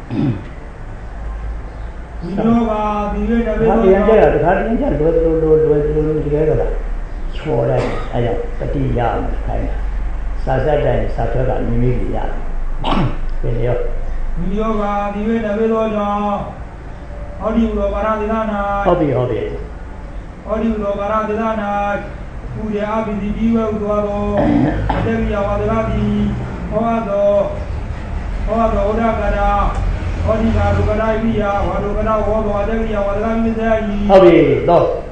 yoga diwe na bedo ha yan ja da kha yan ja lo di ga da chor dai a ya pati ya ma khai sa sat dai sa thwa ka mi mi ya winyo yoga diwe na bedo jo hodi ulo bara dilana hobi Odi ulo bara dilana Udi abi di diwe uduado Adevi awadagadi Oado oda gada Odi gadu gada ibiya Wadu gada odo adevi awadagadi mizayi hobi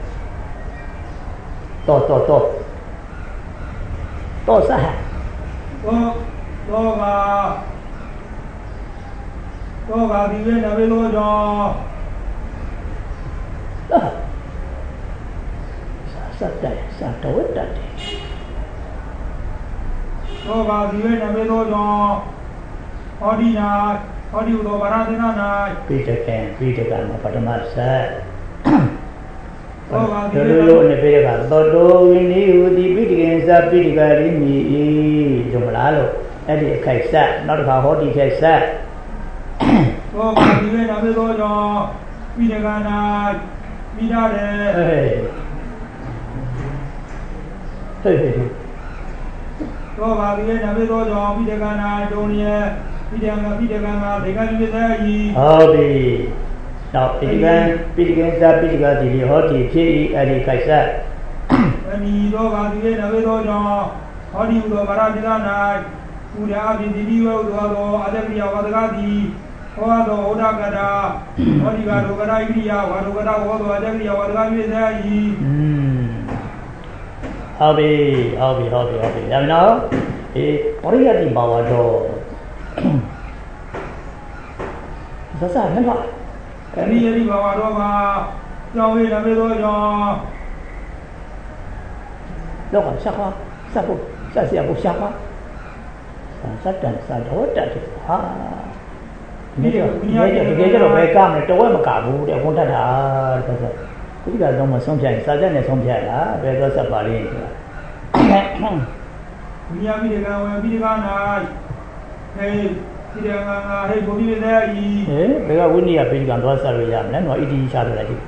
to sa ha Toga diwe na bedo jo sa tawat dai Toga diwe na bedo jo Odi ulo bara dilana Pitaka ma padama sa Dulu ne pitaka Todo wini udi pitakan sa pitaka rimi Jumlalo Edi khai sa Not ka hodi khai sa Toga diwe na bedo jo Pitaka na Midare Toga diwe na bedo jo Pitaka na Doniye Pitaka Dega mizayi hobi now pitakan sa pitaka di hodi phi edi khai sa Ani toga diwe na bedo jo Odi ulo bara dilana Udi abi di diwe uduado Adevi awadagadi Oado oda gada Odi gadu gada ibiya Wadu gada odo adevi awadagadi mizayi hobi ya no pariyati bawa do sa ne ba Ani yari bawa do ba Jawe na bedo jo lo ka sa sia bu sa sa dan sa do da ha ni je lo be ka me to we ma ka bu de won ta da soဒီကတော့မဆုံးဖြတ်စာချက်နဲ့ဆုံးဖြတ်လားဘယ်တော့ဆက်ပါလိမ့်ဆိုတာဝိညာဉ်ပြီးကံဝယ်ပြီးကနာဟေးဒီကံငါဟေးဘုရားတဲ့ဤဘယ်ကဝိနည်းပြီးကံသွားဆက်လို့ရမလဲနော်ဣတိချဆိုလိုက်ဒီ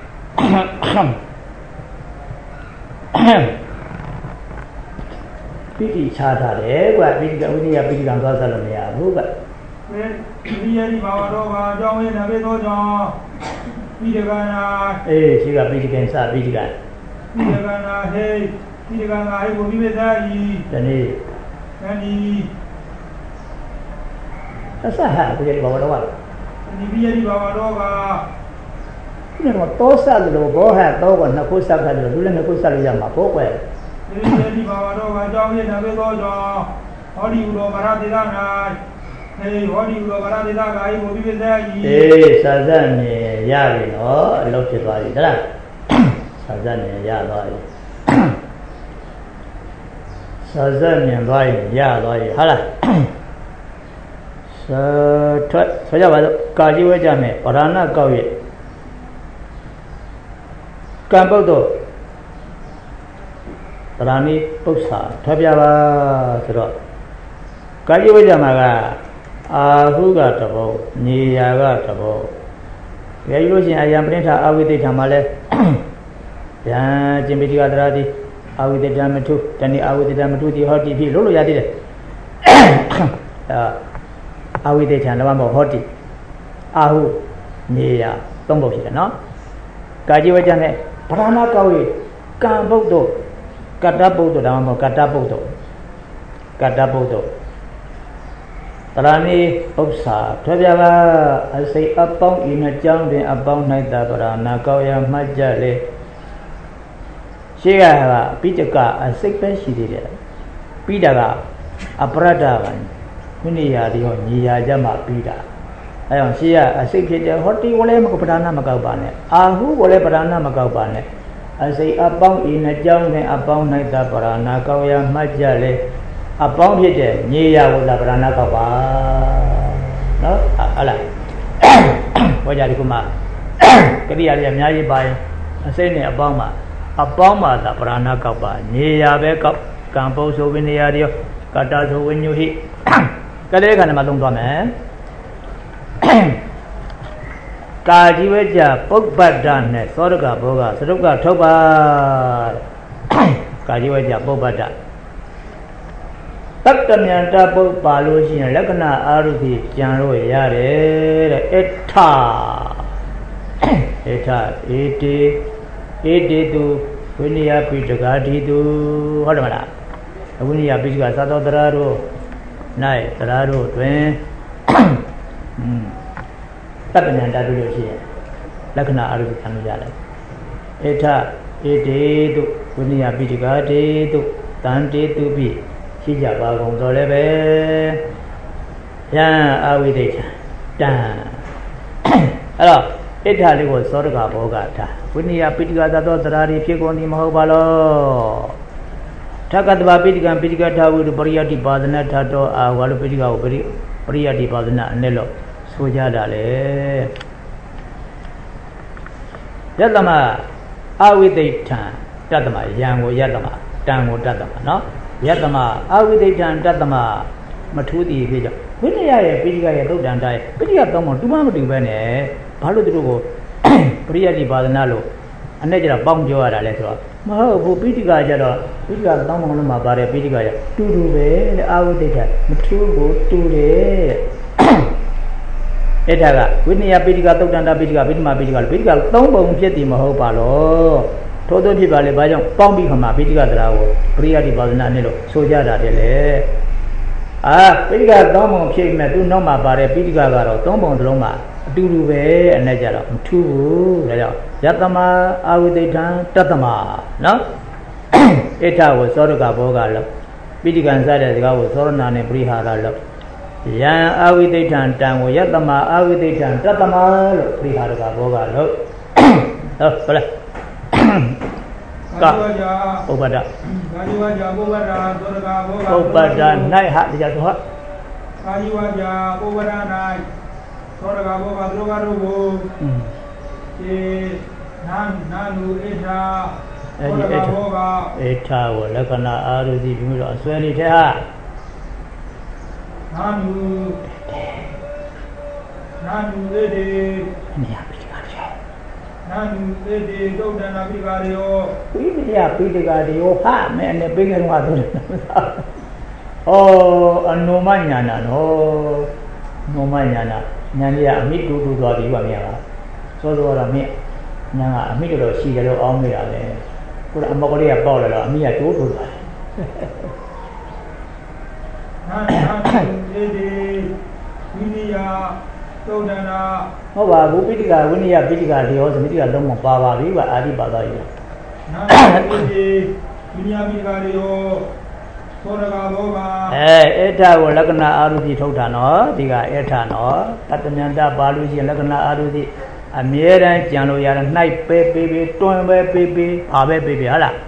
ပိဋိချထားတယ်ကွာပိဋိကဝိနည်းပြီးကံသွားဆက်လို့မရဘူးကွာဒီရည်ဘာဝတော်ကအကြောင်းရင်းနဲ့ပြီးတော့ကြောင့်ပြီးကံနာရှိကပိဋိကံစပိဋိကံပြီးကံနာဟေးပြီးကံငါဟေးဘုရားတဲ့ဤဒီနေ့အစဟာဘယ်လိုဘာဝတော်လဲဒီပြီးရည်ဘာဝတော်ကဒီတော့တောဆက်လို့ဘောဟတော့ကနှစ်ခုဆက်ခဲ့လို့လူလည်းနှစ်ခုဆက်လို့ရမှာပေါ့ကွယ်ဒီရည်ဘာဝတော်ကအကြောင်းရင်းနဲ့ပြီးတော့ကြောင့်ဟောဒီဥတော်ဗရဒေသနာဟေးဟောဒီဥတော်ဗရဒေသကဟေးဘုရားတဲ့ဤစာစက်မြင်ရပြီနော်အလုပ်ဖြစ်သွားပြီတလားစာစက်မြင်ရသွားပြီစာစက်မြင်သွားရင်ရသွားပြီဟုတ်လားထွက်ဆိုကြပါစို့ကာကြီးဝဲကြမယ်ဗရဏကောက်ရဲ့ကံပုတ်တော့ဗရဏိပု္ပ္ပာထွက်ပြပါဆိုတော့ကာကြီးဝဲကြမှာကအာဟုကတဘောနေရာကတဘောကြည့်လို့ရှိရင်အယံပရိဋ္ဌအာဝိသိဋ္ဌာမှာလဲဗျာကျင်ပိဋကသရတိအာဝိသေတမထုတဏိအာဝိသေတမထုတိဟောတိဖြစ်လို့ရသေးတယ်အာဝိသေတလမမောဟောတိအာဟုနေရသုံးပုဒ်ရှိတယ်နော်ကာကြီးဝကြနဲ့ဗရဏကောက်ရဲ့ကံပုဒ်တို့ကတ္တပုဒ်တို့ဒါမှမဟုတ်ကတ္တပုဒ်တို့တရဏိဥစ္စာထွက်ပြပါအစိတ်အပေါင်းဤနှကြောင်းတွင်အပေါင်း၌တာဗရဏကောက်ရမှတ်ကြလေရှိကပိဋကအစိတ်ပဲရှိသေးတယ်ပိဋကအပရဒ္ဒကဝိနည်းရာဒီဟောညီရာကြမှာပြီးတာအဲအောင်ရှိရအစိတ်ဖြစ်တဲ့ဟောတီကိုလည်းပဓာနာမကောက်ပါနဲ့အာဟုကိုလည်းပဓာနာမကောက်ပါနဲ့အစိတ်အပေါင်းဤနှကြောင်းနဲ့အပေါင်း၌သာပဓာနာကောက်ရမှတ်ကြလေအပေါင်းဖြစ်တဲ့ညီရာကိုသာပဓာနာကောက်ပါနော်ဟုတ်လားဟောကြဒီကမှာကရိယာတွေအများကြီးပါရင်အစိတ်နဲ့အပေါင်းမှာသာပဓာနာကောက်ပါညီရာပဲကောက်ကံပုဆိုဝိနည်းရာတွေကတ္တဆိုဝိညုဟိကလေးကလည်းမသုံးသွားမယ်ကာကြီးဝဲကြပုပ္ပတ္တနဲ့သောရကဘောကသရုပ်ကထုတ်ပါကာကြီးဝဲကြပုပ္ပတ္တတတ္တမြန္တပုပ္ပါလို့ရှိရင်လက္ခဏာအာရုပိကြံလို့ရတယ်တဲ့ဧတေတုဝိနည်းပိတကာတိတုဟုတ်တယ်မလားအဝိနည်းပိတကသာသောတရားတို့၌တရားတို့တွင်တတ္တဉာဏ်တတ်လို့ရှိရင်လက္ခဏာအာရုံခံရတယ်ဧတေတုဝိနည်းပိတကာတေတုတန်တေတုပိရှိကြပါကုန်တော်လည်းပဲယံအဝိဒိဋ္ဌတံအဲ့တော့ဣဋ္ဌလေးကိုသောရကဘောကထားဝိနည်းပိတကာသာသောတရားတွေဖြစ်ကုန်သည်မဟုတ်ပါလို့ထကတ္တဗပိဋကံပိဋကထာဝိပရိယတိပါဒနာထတောအာဝါလပိဋကကိုပရိယတိပါဒနာအနေလို့ဆိုကြတာလေယတ္တမအဝိသိဋ္ဌံတတ္တမယံကိုယတ္တမတံကိုတတ္တမနော်ယတ္တမအဝိသိဋ္ဌံတတ္တမမထူးသည်ဖြစ်ကြောင့်ဝိနည်းရဲ့ပိဋကရဲ့သုတ်တန်တိုင်းပိဋကသုံးပုံတူမမတူပဲနဲ့ဘာလို့သူတို့ကိုပရိယတိပါဒနာလို့အနေကျတော့ပေါင်းပြောရတာလဲဆိုတော့မဟုတ်ဘူးပိဋကကြတော့ပိဋကသုံးပုံလုံးမှာပါတယ်ပိဋကရတူတူပဲတဲ့အဝိသိဋ္ဌမထူးဘူးတူတယ်အဲ့ဒါကဝိနည်းပိဋကသုတ်တန်တာပိဋကပိဋမပိဋကလို့ပိဋကသုံးပုံဖြစ်သည်မဟုတ်ပါလို့ထို့သောဖြစ်ပါလေဘာကြောင့်ပေါင်းပြီးခမှာပိဋကတရားကိုပရိယတိပါဒနာနဲ့လို့ဆိုကြတာတဲ့လေပိဋကသုံးပုံဖြစ်မဲ့သူနောက်မှာပါတယ်ပိဋကကတော့သုံးပုံသလုံးမှာအတူတူပဲအနေကြတော့မထူးဘူးဒါကြောင့်ယတ္တမအာဝိသိဋ္ဌံတတ္တမနော်ဣဋ္ဌကိုသောရကဘောကလို့ပိဋကံစတဲ့စကားကိုသောရဏနဲ့ပရိဟာရလို့ယံအာဝိသိဋ္ဌံတံကိုယတ္တမအာဝိသိဋ္ဌံတတ္တမလို့ပရိဟာရကဘောကလို့ဟုတ်လားကပုပ္ပတ္တကာယဝါကြပုပ္ပတ္တသောရကဘောကပုပ္ပတ္တ၌ဟာတရားဆိုဟာကာယဝါကြပုပ္ပတ္တ၌သောရကဘောကသူတို့ကိုနာနုဣဋ္ဌသောရကဘောကဣဋ္ဌကိုလက္ခဏာအာရုစီပြီးတော့အစွဲလေးထဲဟာနာနုဣတိနေရာပိဋကရောနာနုဣတိသုတ်တနာပိဋကရောဝိနည်းပိဋကရောဟာမဲနဲ့ပိဋကရောဆိုတယ်ဩအနုမညာနာနော်နုမညာနာညာကြီးကအမိတူတူသွားပြီးပါမြတ်လားစောစောတော့မြတ်ညာကအမိတော်ရှိတယ်လို့အောင်းမိတာလေကိုယ်အမကလေးကပေါက်လာတော့အမိကတိုးထိုးသွားတယ်နာဧတိဝိနည်းသုတ်တနာဟုတ်ပါဘူးပိဋကဝိနည်းပိဋကတရားဆိုပိဋကသုံးပုံပါပါပြီကအာတိပါဒကြီးနာဧတိဝိနည်းပိဋကရောသောရကဘောကဧဋ္ဌကိုလက္ခဏာအာရုပိထုတ်တာနော်ဒီကဧဋ္ဌနော်တတ္တဉ္တပါလို့ရှိရင်လက္ခဏာအာရုပိအမြဲတမ်းကြံလို့ရတယ်နှိုက်ပဲပေးပေးတွန်းပဲပေးပေးဘာပဲပေးပေးဟုတ်လား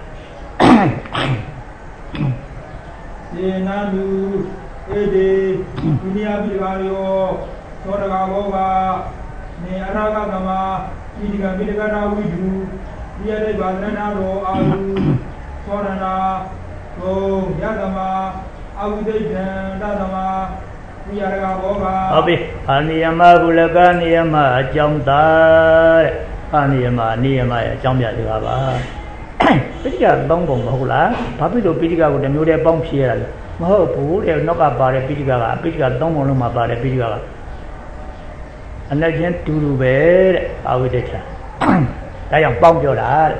ယေနာလူဧတေဝိနည်းပိဋကရောသောရကဘောကနေအရာဂကမပိဋကပိဋကနာဝိဒုဒီရတဲ့ဘာသနာတော်အာဟုသောရဏသောယတမအဝိဒိဋ္ဌံတတမဝိရကဘောကဟုတ်ပြီအာနိယမကုလကနိယမအကြောင်းသာတဲ့အာနိယမနိယမရဲ့အကြောင်းပြစကားပါပိဋကသုံးပုံမဟုတ်လားဘာဖြစ်လို့ပိဋကကိုတစ်မျိုးတည်းပေါင်းဖြည့်ရတာလဲမဟုတ်ဘူးတဲ့နောက်ကပါတယ်ပိဋကပိဋကသုံးပုံလုံးမှာပါတယ်ပိဋကအနက်ချင်းတူတူပဲတဲ့အဝိဒိဋ္ဌာဒါကြောင့်ပေါင်းပြောတာတဲ့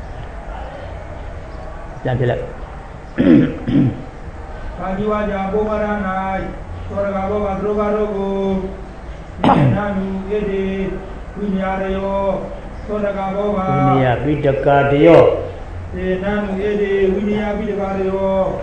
ပြန်ပြလိုက်ကာကြီးဝါကြပုဗ္ဗရ၌သောရကဘောကသူတို့ကိုနာနုဧတိဝိညာရယောသောရကဘောကဝိနည်းပိဋကတယောေနာနုဧတိဝိနည်းပိဋကရောသ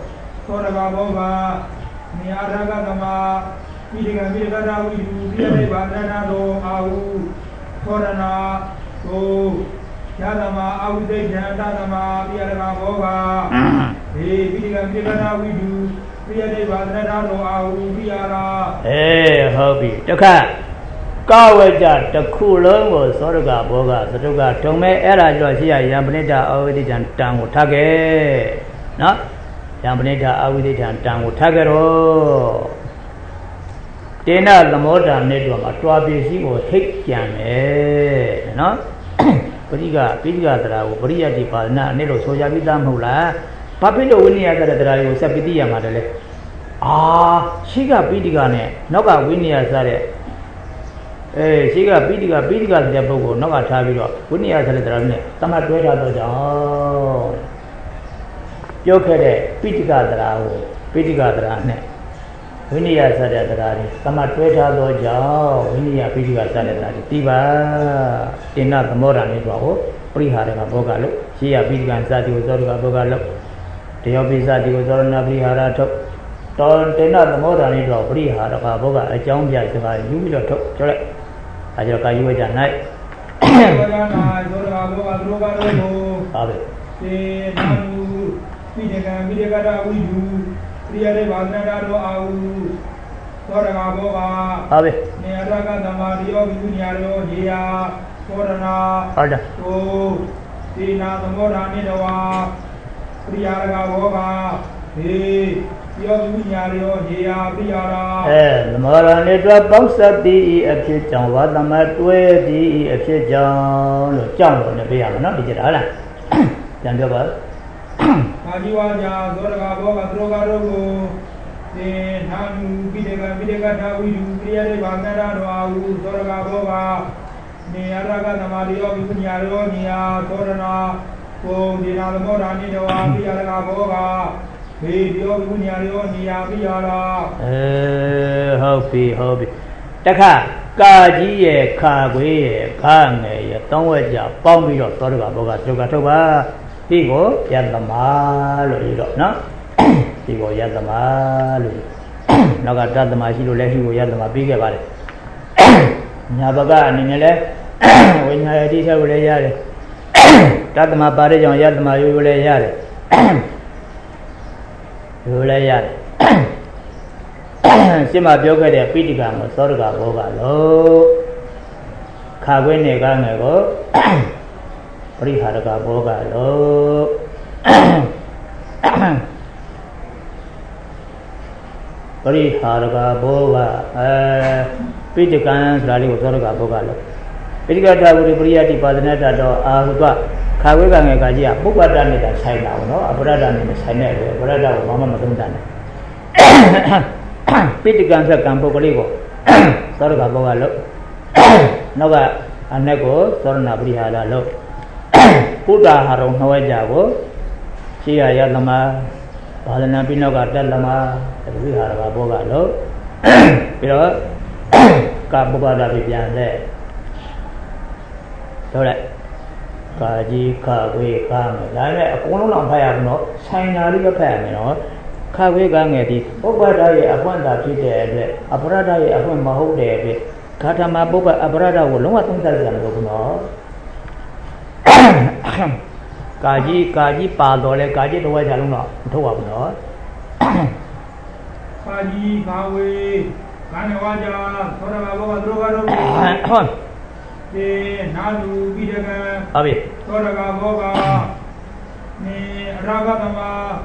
သောရကဘောကနေအရကသမပိဋကပိဋကရာဝိဒုပြိယဗာဒနာတော်အာဟုသောရဏကိုယသမအာဝိသေယံတသမပိယရကဘောကဒီပိဋကပိဋကရာဝိဒုပြိယဗာဒနာတော်အာဟုပိယရာဟုတ်ပြီတခါကဝကြတခုလုံးကိုသောရကဘောကသတုကထုံမဲ့အဲ့ဒါကြောင့်ရှိရယံပဏိတအာဝိသေယံတံကိုထားခဲ့နော်ယံပဏိတအာဝိသေယံတံကိုထားခဲ့တော့တေနသမောဒာနဲ့တော့မှာတွားပစ္စည်းကိုထိတ်ကြံမယ်နော်ပရိကပိဋကသရာကိုပရိယတ္တိပါဒနာနဲ့လို့ဆိုကြပြီးသားမဟုတ်လားဘာဖြစ်လို့ဝိနည်းသရသရာကိုဆက်ပိတိရမှာတလဲရှိကပိဋကနဲ့နောက်ကဝိနည်းစတဲ့ရှိကပိဋကဆိုတဲ့ပုဂ္ဂိုလ်နောက်ကထားပြီးတော့ဝိနည်းသရသရာနဲ့တမတ်တွဲထားတော့ကြောင့်ပြောခဲ့တဲ့ပိဋကသရာကိုပိဋကသရာနဲ့ဝိနည်းစတဲ့သရာတွေတမတ်တွဲထားတော့ကြောင့်ဝိနည်းပိဋကစတဲ့သရာတွေတိပါတေနသမောဒာနဲ့တော့ပရိဟာရကဘောကလို့ရှိရပိဋကစတိကိုသောရကဘောကလို့တယောပိစတိကိုသောရဏပရိဟာရထုတ်တော်တေနသမောဒာနဲ့တော့ပရိဟာရကဘောကအကြောင်းပြစကားယူပြီးတော့ထုတ်ပြောလိုက်အဲကြောင့်ကာယဝိဇ္ဇာ၌သောရဏသောရကဘောကသူတို့ကတော့ဟုတ်ပြီတေနာနုပိဋကပိဋကရာဝိဒုပြိယဗာဒနာတော်အာဟုသောရကဘောကဟုတ်ပြီနေရကသမารယောဝိပုညာရောယေယသောရဏဟုတ်တယ်ကိုတေနာသမောဓာနိတဝါပရိယာရကဘောကဟေယောဝိပုညာရောယေယပရိယာရာသမောဓာနိတဝါပေါက်စတိအဖြစ်ကြောင့်ဝါသမတွဲသည်အဖြစ်ကြောင့်လို့ကြောင့်လို့လည်းပြရမှာနော်ဒီကြတာဟုတ်လားပြန်ပြောပါအာဇီဝါညာသောရကဘောကသူတို့ကတော့ကိုသေနာနုပိဋကထာဝိဒုပြိယဗာဒနာတော်အာဟုသောရကဘောကနေရကသမารယောဝိပုညာရောနိယသောရဏကိုဒီနာသမောဓာနိတဝါပြိယရကဘောကဘေယောဝိပုညာရောနိယပြိယရာဟုတ်ပြီတခါကာကြီးရဲ့ခါခွေးရဲ့ခါငယ်ရဲ့တောင်းဝဲကြပေါင်းပြီးတော့သောရကဘောကသုကထုတ်ပါဒီကိုယတ္တမလို့ရတော့နော်ဒီကိုယတ္တမလို့နောက်ကတတ္တမရှိလို့လည်းဒီကိုယတ္တမပြီးခဲ့ပါတယ်ညာဘကအနေနဲ့လည်းဝိညာဉ်ရဲ့တိထက်ကိုလည်းရတယ်တတ္တမပါတဲ့ကြောင့်ယတ္တမယူလည်းရတယ်ယူလည်းရတယ်ရှင်းမပြောခဲ့တဲ့ပိဋကံကိုသောရကဘောကလို့ခါခွေးနေကငယ်ကိုပရိဟာရကဘောကလို့ပရိဟာရကဘောကပိဋကံဆိုတာလေးကိုသောရကဘောကလို့ပိဋကတာဝိပရိယတိပါဒနာတတော်အာဟုကခါဝေကငယ်ကကြီးကပုပ္ပတ္တနဲ့ဆိုင်တာပေါ့နော်အပရဒနဲ့ဆိုင်တဲ့ပဲအပရဒကိုဘာမှမသုံးတတ်နဲ့ပိဋကံဆက်ကံပုဂ္ဂလိကိုသောရကဘောကလို့နောက်ကအနက်ကိုသောရဏပရိဟာရလို့ဘုဒ္ဓဟာရုံနှဝဲကြကိုရှိရယသမဘာလနာပြီးနောက်ကတက်လမဝိဟာရကဘောကလို့ပြီးတော့ကပုဂ္ဂတာပြပြန်လဲဟုတ်လားကာကြီးခခွေးကားမယ်ဒါနဲ့အကုန်လုံးတော့ဖတ်ရဘူးနော်ဆိုင်နာလေးပဲဖတ်ရမယ်နော်ခခွေးကားငယ်ဒီပုဂ္ဂတာရဲ့အပွင့်တာဖြစ်တဲ့အတွက်အပရဒရဲ့အပွင့်မဟုတ်တဲ့အတွက်ဂါထမပုဂ္ဂအပရဒကိုလုံးဝသုံးသပ်ကြတယ်လို့နော် ကာကြီးပါတော့လဲကာကြီးတော့ကြလုံးတော့မထုတ်ပါဘူးနော်ကာကြီးကာဝေကာနဝါကြသောရကဘောကသူတို့ကတော့ဟုတ်ဒီနာလူပိဒကံဟုတ်ပြီသောရကဘောကနေအရာဂသမ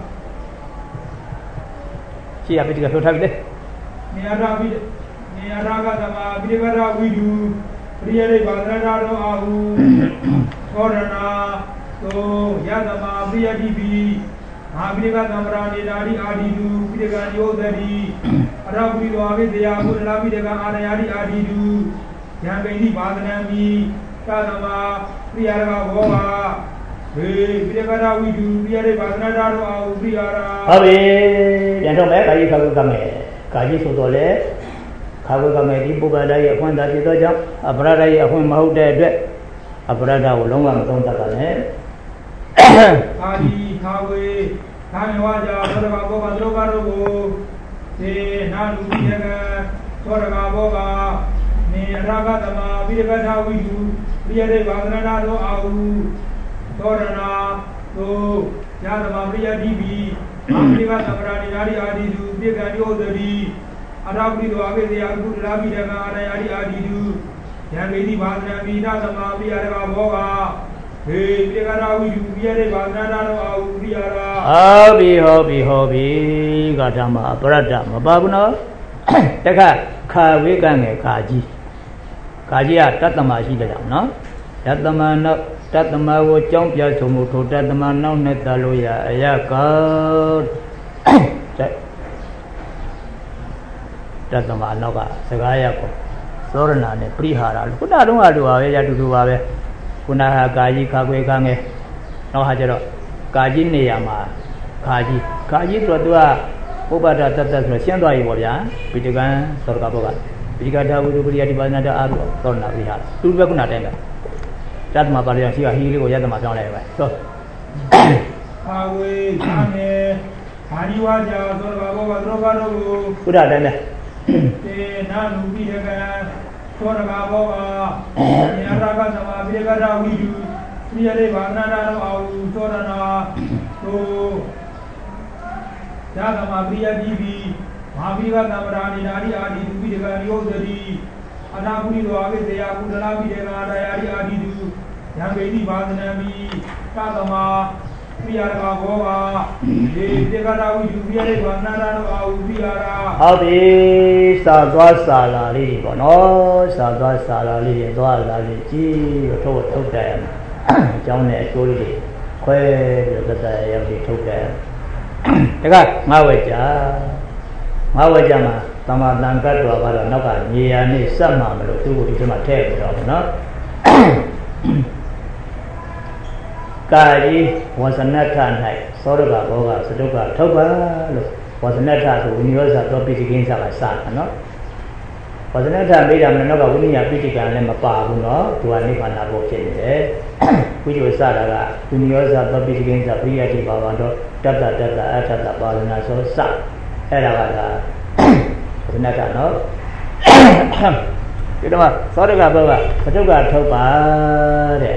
ရှိရပိဒကထုတ်ထားပြီလေနေရာဂသမပိဒကရာဝိဒုပရိယေဗာဒနာတော်အာဟုသောရဏသောယသမပရိယတိပိမဟာပိဒကသမရာနေနာတိအာဒီတုပိဒကယောသတိအရပုရိသောအဝိဇ္ဇာဘုဒ္ဓလာပိဒကအာရယာတိအာဒီတုယံပိဋိဘာဒနံမိသာသမပရိယာရကဘောကဘေပိဒကရာဝိဒုပရိယေဗာဒနာတော်အာဟုပရိယာရာဟုတ်ပြီပြန်တော့မယ်ကာကြီးခါကုကမယ်ကာကြီးဆိုတော့လေခါကုကမယ်ဒီပုဗ္ဗဒရဲ့အခွင့်သာဖြစ်သောကြောင့်အပရဒရဲ့အခွင့်မဟုတ်တဲ့အတွက်အပရဒကိုလုံးဝမသုံးတတ်ပါနဲ့ကာကြီးခါဝေ Kami wajah sorga boga droga rogo se nanu bijaga sorga boga ne raga dama bijaga dhawidu priyade bhagnana do au sorana do yadama priyadibi amriga sabrani yari adidu bijaga yodari adabri do agese yagu labi daga adayari adidu yangedi bhagnana bina dama priyadaga boga Hey, bicara widu biare bhagnana do au priyara Hobi Gatama Pradama Babuna Taka Ka Vegange Kaji Kajia Tatama Shida no Tatama no Tatama wo Chompia Sumuto Tatama no Netaloya Ayaka Tatama Noga Sagayako Sorana ne Prihara Kuna don't do Aya to do Ave Kuna Kaji Kakwe Gange No Hajaro Kaji Neyama Kaji to do a Obata Tata Shandai Boya, Pitagan, Sorkaboga, Picata would be at Banada Aru, Torna Viha, two Bakuna Tanga. That's my body, and see a heel or Yadama. So, Away, Haniwaja, Sorkaboga, Drogaro, put out then. Nanu Bidagan, Sorkaboga, Yaragana, Bigara, we do, Priade Banana, Torana, so. Yadama Priyadibi, Maviga Namarani Nadi Adi Dubidaga Yodari, Anapuri do Agese Yakudala Bidega Dayari Adidu, Yangedi Badanami, Kadama, Priyaraga Boga, Degada Vidubiare Banana Aubiara. Happy Sagwasala Libono, Sagwasala Libola Lichi, told them. John Ashuri, Quay, the Yaki told them. Teka Mawaja Mawajama, Tama Lanka to Abala Naka, Niani Sama, two is my tail, no? Kaji was a Natan, Sotoga Boga, Sotoga, Toba, was a Nata, Universal topic against our son, no? Was a Nata made a Manoga winning a Pitica and Lemapa, no, to a Nipana Boche, which was Sadaga, Universal topic against a Priati Bavando. Tata Atata Balana so sa Era Nata no You know what? Sotoga Boga, Sotoga Toba,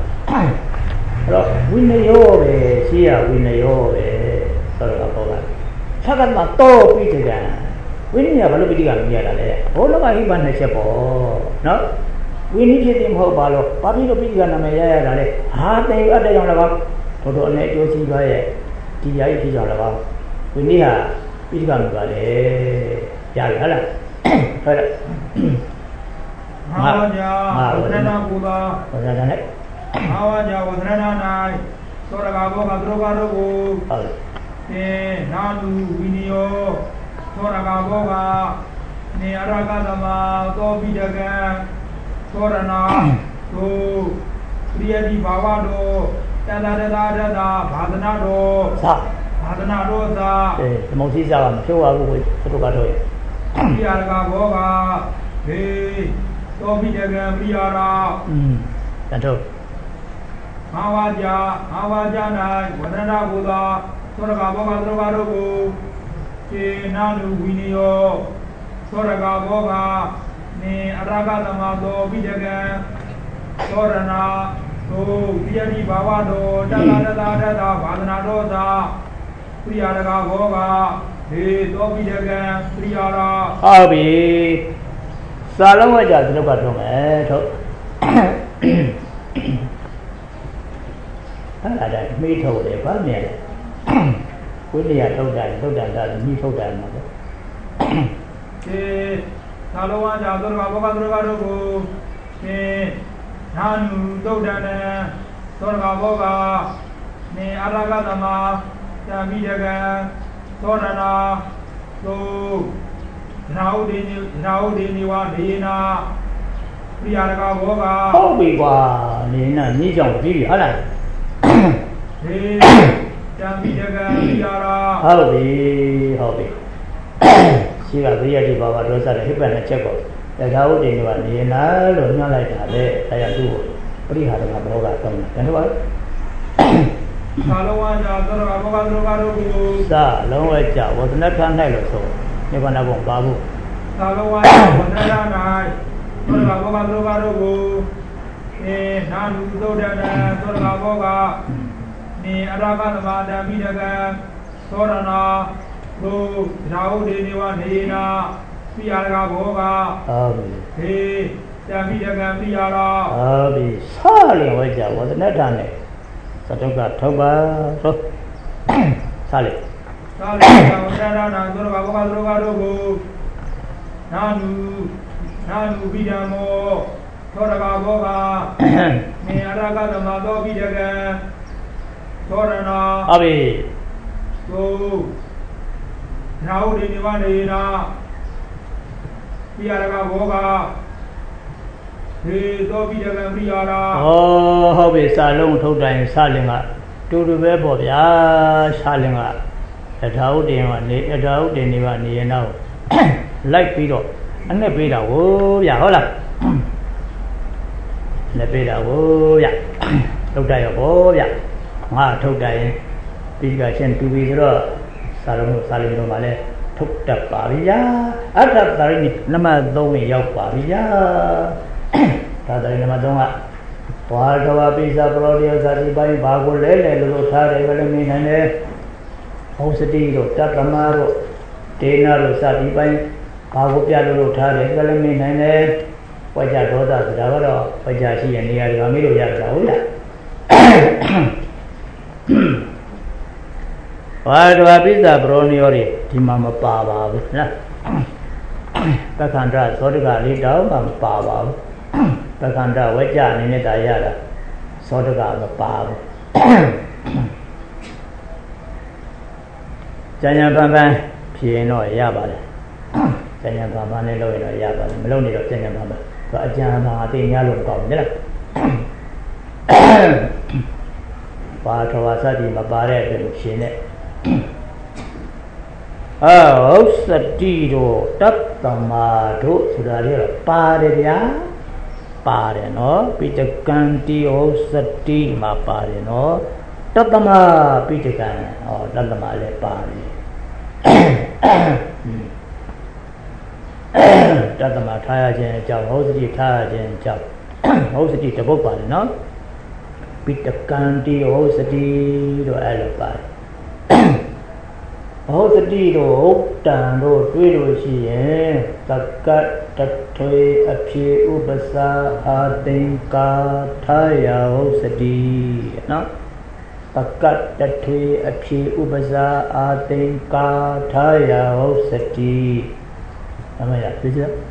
no? Winayove, Sia, Winayove, Sotoga Boga. Sakama to Pitigan. Winnie have a little bit of Yada. All of my Iban Chepo, no? We need him Hobalo, Papino Pigan and Maya, half they are on about Toto Net Yoshi Gaye. TI is all about. We need a Pigan Gale Yala. Hawaja, Buddha, Hawaja was Nana, Soragabo, Drogarogo, Nanu, Winio, Soragaboga, Nearagadama, Tobidagan, Sorana, to Priadi Bavado. Dada, Badanado, Badanado, the Mosisa, show up with Fotogato. Piaraga Boga, Tobidagan, Piara, Santo Hawajana, Wadana Buddha, Soragaboga, Drogarogo, Nanu Winio, Soragaboga, Ne Aragadamado, Bidagan, Sorana. So, Priadi Bavado, Dada, Badanado, Priadaga Boga, Tobidagan, Priara. Hobby Salawaja, look at him. I me told it, but me. We are told that, me told that mother. Salawaja, Boga, Nanu Dodana, Sorgaboga, Ne Aragadama, Tamidagan, Sorana, So Raudiniwa, Dina, Priaraga, Obi-Wan, Nina, Nijong, Vivi, Hala. Tamidagan, Yara, Hobby. She got the Baba Rosa, hip and a check. The Gaudi one, Nina, not like that, I do. Pretty hard about that. And what? သာလုံးဝကြာသောတာဘောဂသောကတို့ကိုသာလုံးဝကြာဝဒနာထ၌လို့ဆိုနိဗ္ဗာန်ဘုံပါဖို့သာလုံးဝကြာဝဒနာ၌သောတာဘောဂသောကတို့ကိုနာနုသောတနာသောတာဘောဂနေအရာဂသမတံမိတကံသောရဏဘုရာဟုဒေနေဝနေနာပိယရကဘောဂဟုတ်ပြီဟေတံမိတကံပိယရာဟုတ်ပြီသာလင်ဝကြာဝဒနာထနဲ့သတုကထုတ်ပါဆိုသာလေသာလေဝဒနာနာသောတာဘောဂသောကတို့ကိုနာနုပိဓမ္မောသောတကဘောဂနေအရကသမသောပိတကံသောရဏဟုတ်ပြီသို့နာဟုဒေနေဝနေနာပိယရကဘောဂဟေသောပိတကံပိယရာဟုတ်ပြီစာလုံးထုတ်တိုင်းစာလင်ကတူတူပဲပေါ့ဗျာစာလင်ကတထာဟုတင်ကနေတထာဟုတင်နေပါနေရင်တော့လိုက်ပြီးတော့အနဲ့ပေးတာဟိုဗျာဟုတ်လားနဲ့ပေးတာဟိုဗျထုတ်တယ်ရောဟိုဗျငါထုတ်တယ်ပြီးကချင်းတူပြီဆိုတော့စာလုံးတို့စာလင်တို့မှလည်းထုတ်တတ်ပါဗျာအတ္တတရိနိနမ3ဝင်ရောက်ပါဗျာဒါတရိနမ3ကဝါဒဝပိစာပရောတိယဇာတိပိုင်းဘာကိုလဲလို့ထားတယ်ကလည်းမင်းနိုင်တယ်ဟောစတိတို့တတ္တမတို့ဒေနာတို့ဇာတိပိုင်းဘာကိုပြလို့ထားတယ်ကလည်းမင်းနိုင်တယ်ဝိကြဒေါသဆိုတာကတော့ဝိကြရှိရနေရာကမေးလို့ရတာဟုတ်လားဝါဒဝပိစာပရောနိယောတွေဒီမှာမပါပါဘူးနော်ပက္ခန္တသောတကလေးတောင်းမှမပါပါဘူးပက္ခန္တဝိကြအနေနဲ့တာရတာသောတကမပါဘူးဉာဏ်ပန်းပန်းဖြေရင်တော့ရပါတယ်ဉာဏ်ပန်းပန်းနဲ့လုပ်ရင်တော့ရပါတယ်မလုပ်နေတော့ဉာဏ်ပန်းပန်းသူအကျဉ်းပန်းအသိညာလို့မကောင်းဘူးလားပါတော်ဝါစတိမပါတဲ့အတွက်ဖြေနေဟုတ်စတိတို့တတ္တမတို့ဆိုတာလေးတော့ပါတယ်ဗျာပါတယ်နော်ပိဋကံတိဟုတ်စတိမှာပါတယ်နော်တတ္တမပိဋကံတတ္တမလည်းပါတယ်တတ္တမထားရခြင်းအကြောင်းဟုတ်စတိထားရခြင်းအကြောင်းဟုတ်စတိတပုတ်ပါတယ်နော်ပိဋကံတိဟုတ်စတိတို့အဲ့လိုပါတယ်ဟုတ်စတိတို့ဟုတ်တန်တို့တွေးလို့ရှိရင်သကတ်တထွေအဖြေဥပစာအာသင်္ကာထာယဟုတ်စတိနော်သကတ်တထွေအဖြေဥပစာအာသင်္ကာထာယဟုတ်စတိအမရပြည့်စက်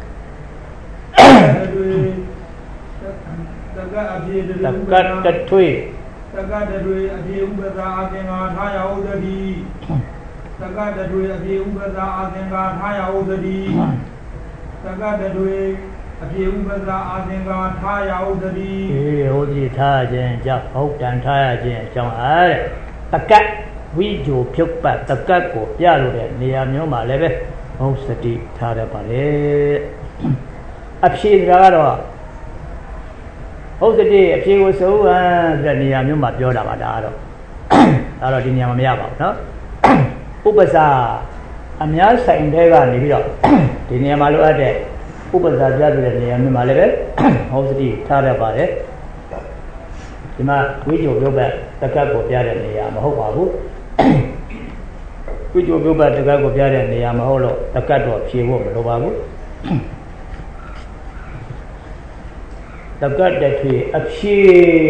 သကတ်အဖြေသကတ်တထွေသကတ်တထွေအဖြေဥပစာအာသင်္ကာထာယဟုတ်စတိသကတတွေအပြေဥပဇာအာသင်္ကာထာယဥဒတိသကတတွေအပြေဥပဇာအာသင်္ကာထာယဥဒတိဟိုဒီထားခြင်းကြောင့်ဟုတ်တန်ထားရခြင်းအကြောင်းအားတဲ့တကတ်ဝိဂျိုဖြုတ်ပတ်တကတ်ကိုပြလို့တဲ့နေရာမျိုးမှာလည်းပဲဟုတ်စတိထားရပါလေအဖြေစကားကတော့ဟုတ်စတိအဖြေကိုစိုးဟန်တဲ့နေရာမျိုးမှာပြောတာပါဒါကတော့ဒီနေရာမှာမရပါဘူးနော်ဥပစာအများဆိုင်တဲ့ကနေပြီးတော့ဒီနေရာမှာလိုအပ်တဲ့ဥပစာပြတဲ့နေရာမျိုးမှာလည်းပဲဟောစတိထားရပါတယ်ဒီမှာဝိဂျိုပြုတ်ပတ်တကတ်ကိုပြတဲ့နေရာမဟုတ်ပါဘူးဝိဂျိုပြုတ်ပတ်တကတ်ကိုပြတဲ့နေရာမဟုတ်လို့တကတ်တော့ဖြေဖို့မလိုပါဘူးတကတ်တဲ့ဖြေအဖြေ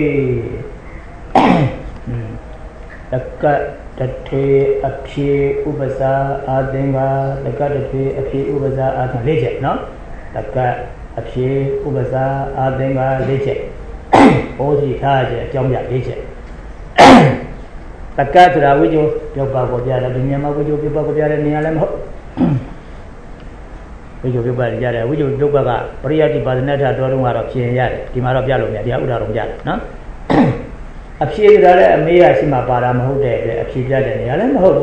တကတ်တထေအဖြေဥပစာအာသင်္ကာတကတထေအဖြေဥပစာအာသင်္ကာ၄ချက်နော်တကအဖြေဥပစာအာသင်္ကာ၄ချက်ဟောစီထားခြင်းအကြောင်းပြ၄ချက်တကဆိုတာဝိဇ္ဇုပြုတ်ပါကိုပြတယ်ဒီညမှာဝိဇ္ဇုပြုတ်ပါကိုပြတဲ့နေရာလည်းမဟုတ်ဝိဇ္ဇုပြုတ်ပါကြတယ်ဝိဇ္ဇုပြုတ်ပါကပရိယတိပါဒနာထတော်တုံးကတော့ဖြေရတယ်ဒီမှာတော့ပြလို့မရတရားဥဒ္ဒါရုံပြတယ်နော်အဖြေကြတဲ့အမေးရရှိမှပါတာမဟုတ်တဲ့အတွက်အဖြေပြတဲ့နေရာလည်းမဟုတ်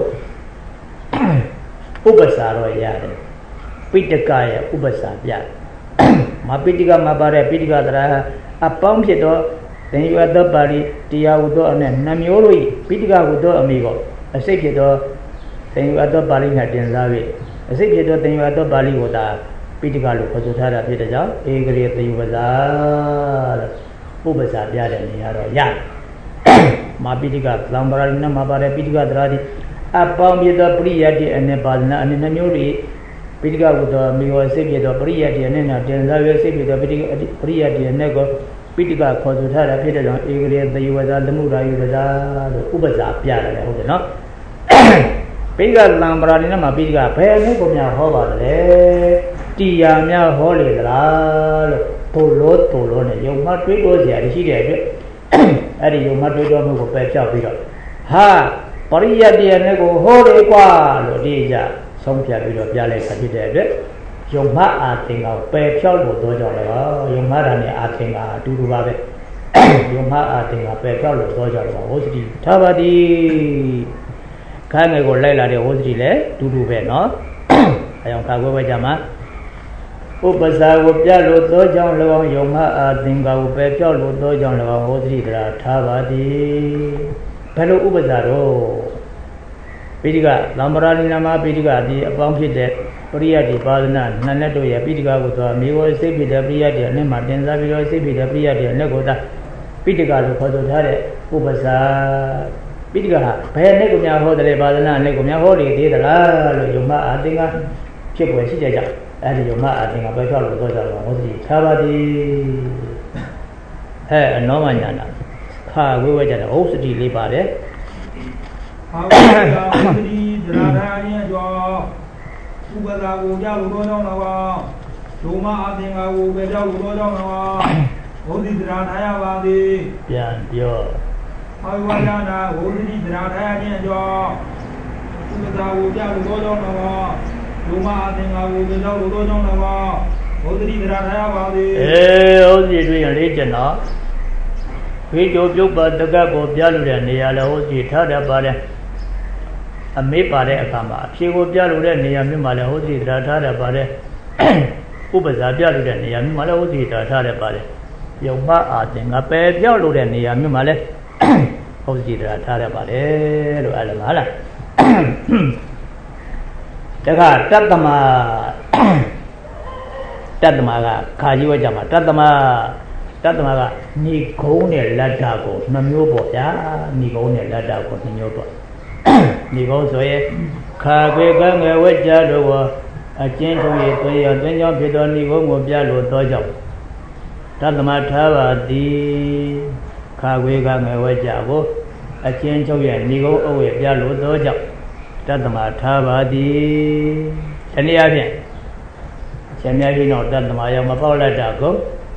ဘူးဥပစာတော့ရတယ်ပိဋကရဲ့ဥပစာပြမပိဋကမှာပါတဲ့ပိဋကသရာအပေါင်းဖြစ်တော့သင်ယူသောပါဠိတရားဟုသောအနဲ့နှမျိုးတို့၏ပိဋကဟုသောအမိကိုအစိတ်ဖြစ်သောသင်ယူသောပါဠိ၌တင်စား၍အစိတ်ဖြစ်သောသင်ယူသောပါဠိကိုသာပိဋကလို့ခေါ်ဆိုထားတာဖြစ်တဲ့ကြောင့်ဧကရေသင်ယူပဇာလို့ဥပဇာပြတဲ့နေရာတော့ရမာပိဋကသံဗရာဏမှာပါတဲ့ပိဋကသရာတိအပေါင်းပြသောပရိယတ္တိအနဲ့ပါဒနာအနဲ့နှမျိုးတို့ပိဋကဟုသောအမိကိုအစိတ်ဖြစ်သောပရိယတ္တိအနဲ့တင်စား၍အစိတ်ဖြစ်သောပရိယတ္တိအနဲ့ကိုပိဋကခေါ်ဆိုထားတာဖြစ်တဲ့ကြောင့်ဧကရေသယဝဇာသမှုရာယဝဇာလို့ဥပဇာပြရတယ်ဟုတ်တယ်နော်ပိဋကသံဗရာဏိမှာပိဋကဘယ်နဲ့ကိုများဟောပါတယ်တရားများဟောလေသလားလို့တိုလို့နဲ့ယုံမှတွေးတိုးစရာရှိတဲ့အတွက်အဲ့ဒီယုံမှတွေးတိုးမှုကိုပယ်ချပြီးတော့ဟာပရိယတ္တိနဲ့ကိုဟောတယ်ကွာလို့ဒီကြဆုံးဖြတ်ပြီးတော့ပြလိုက်တာဖြစ်တဲ့အတွက်ယုံမှအာသင်္ကာပယ်ဖြောက်လို့တော့ကြောင့်လည်းယုံမှတာနဲ့အာသင်္ကာအတူတူပါပဲယုံမှအာသင်္ကာပယ်ဖြောက်လို့တော့ကြောင့်လည်းဝုစတိထားပါသည်ခိုင်းငယ်ကိုလိုက်လာတဲ့ဝုစတိလည်းတူတူပဲเนาะအယောင်ခါခွဲကြမှာဥပစာကိုပြလို့သောကြောင့်၎င်းယုံမှအာသင်္ကာကိုပယ်ဖြောက်လို့သောကြောင့်၎င်းဝုစတိတရားထားပါသည်ဘယ်လိုဥပစာတော့ပိဋကသံဗရာဏိနာမပိဋကဒီအပေါင်းဖြစ်တဲ့ပရိယတ္တိပါဒနာနှစ်လက်တို့ရဲ့ပိဋကကိုသောမိဝစိတ်ဖြစ်တဲ့ပရိယတ္တိအနဲ့မှာတင်စားပြီးတော့စိတ်ဖြစ်တဲ့ပရိယတ္တိအနဲ့ကိုသာပိဋကလို့ခေါ်ဆိုထားတဲ့ဥပစာပိဋကဟာဘယ်နဲ့ကိုများဟောတယ်ပါဒနာနဲ့ကိုများဟောလေသေးသလားလို့ယုံမအာသင်္ကဖြစ်ပေါ်ရှိကြကြအဲဒီယုံမအာသင်္ကပဲဖြောက်လို့တော့ကြတော့ဟောစီထားပါသည်ဟဲ့အနောမညာနာခါဝဲဝဲကြတယ်ဟုတ်စတိလေးပါတယ်ဟာဝေကဥပတိသရထာရင်ကျော်ဥပဒါကိုကြောက်လို့တော့တော့ဒုမအသင်္ကာကိုပဲကြောက်လို့တော့တော့ဘုဒ္ဓသရထာရပါသည်ပြန်ပြောဟာဝါဒနာဘုဒ္ဓသရထာရင်ကျော်ဥပဒါကိုကြောက်လို့တော့တော့ဒုမအသင်္ကာကိုပဲကြောက်လို့တော့တော့ဘုဒ္ဓသရထာရပါသည်ဟုတ်စီတွေ့ရင်လေးကျင်တော့ဝိတုပြုတ်ပါတကတ်ကိုပြလို့တဲ့နေရာလည်းဟုတ်စီထားတတ်ပါတယ်အမေးပါတဲ့အခါမှာအဖြေကိုပြလို့တဲ့နေရာမျိုးမှာလည်းဟုတ်စီတရားထားတတ်ပါတယ်ဥပဇာပြလို့တဲ့နေရာမျိုးမှာလည်းဟုတ်စီတရားထားတတ်ပါတယ်ယုံမအာသင်္ကပယ်ပြောက်လို့တဲ့နေရာမျိုးမှာလည်းဟုတ်စီတရားထားတတ်ပါတယ်လို့အဲ့လိုဟုတ်လားတခါတတ္တမကခါကြီးဝဲကြမှာတတ္တမကဏိကုံးနဲ့လတ္တကိုနှမျိုးပေါ့ဗျာဏိကုံးနဲ့လတ္တကိုနှမျိုးပေါ့ဏိကုံးဆိုရင်ခါခွေကငယ်ဝဲကြလို့အကျဉ်းထုံးရသွင်းရသွင်းကြောင့်ဖြစ်သောဏိကုံးကိုပြလို့သောကြောင့်တတ္တမထားပါသည်ခါခွေကငယ်ဝဲကြကိုအကျဉ်းချုပ်ရဏိကုံးအဝဲပြလို့သောကြောင့်တတ္တမထားပါသည်ဒီနည်းအားဖြင့်ရှင်များကြီးတော့တတ္တမရောက်မပေါက်လက်တာကို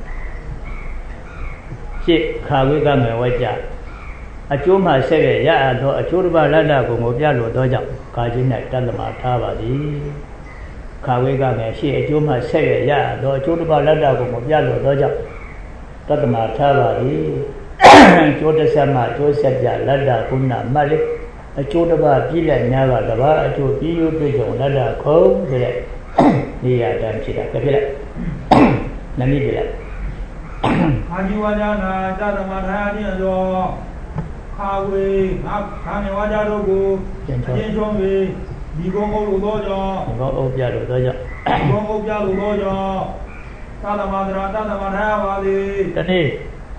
ရှစ်ခါဝိကငယ်ဝဲကြအကျိုးမှဆက်ရရအပ်သောအကျိုးတစ်ပါးလတ္တကိုငိုပြလို့သောကြောင့်ကာကြီး၌တတ္တမထားပါသည်ခါဝိကငယ်ရှစ်အကျိုးမှဆက်ရရအပ်သောအကျိုးတစ်ပါးလတ္တကိုငိုပြလို့သောကြောင့်တတ္တမထားပါသည်အကျိုးတစ်ဆက်မှအကျိုးဆက်ပြလတ္တကုဏမတ်လေးအကျိုးတစ်ပါးပြည့်လက်များကတပါးအကျိုးပြည့်ရွတွေ့ကြုံလတ္တခုံးဆိုတဲ့နေရာတန်းဖြစ်တာဖြစ်လိုက်နမိတ်ပြလိုက်အာဇီဝါဒနာတသမထာခြင်းသောခါဝေငါခါနေဝါဒတို့ကိုအချင်းချုံ၍ဒီကုန်းအုပ်လို့သောကြောင့်ဒီကုန်းအုပ်ပြလို့သောကြောင့်ဒီကုန်းအုပ်ပြလို့သောကြောင့်တသမထာပါသည်တနည်း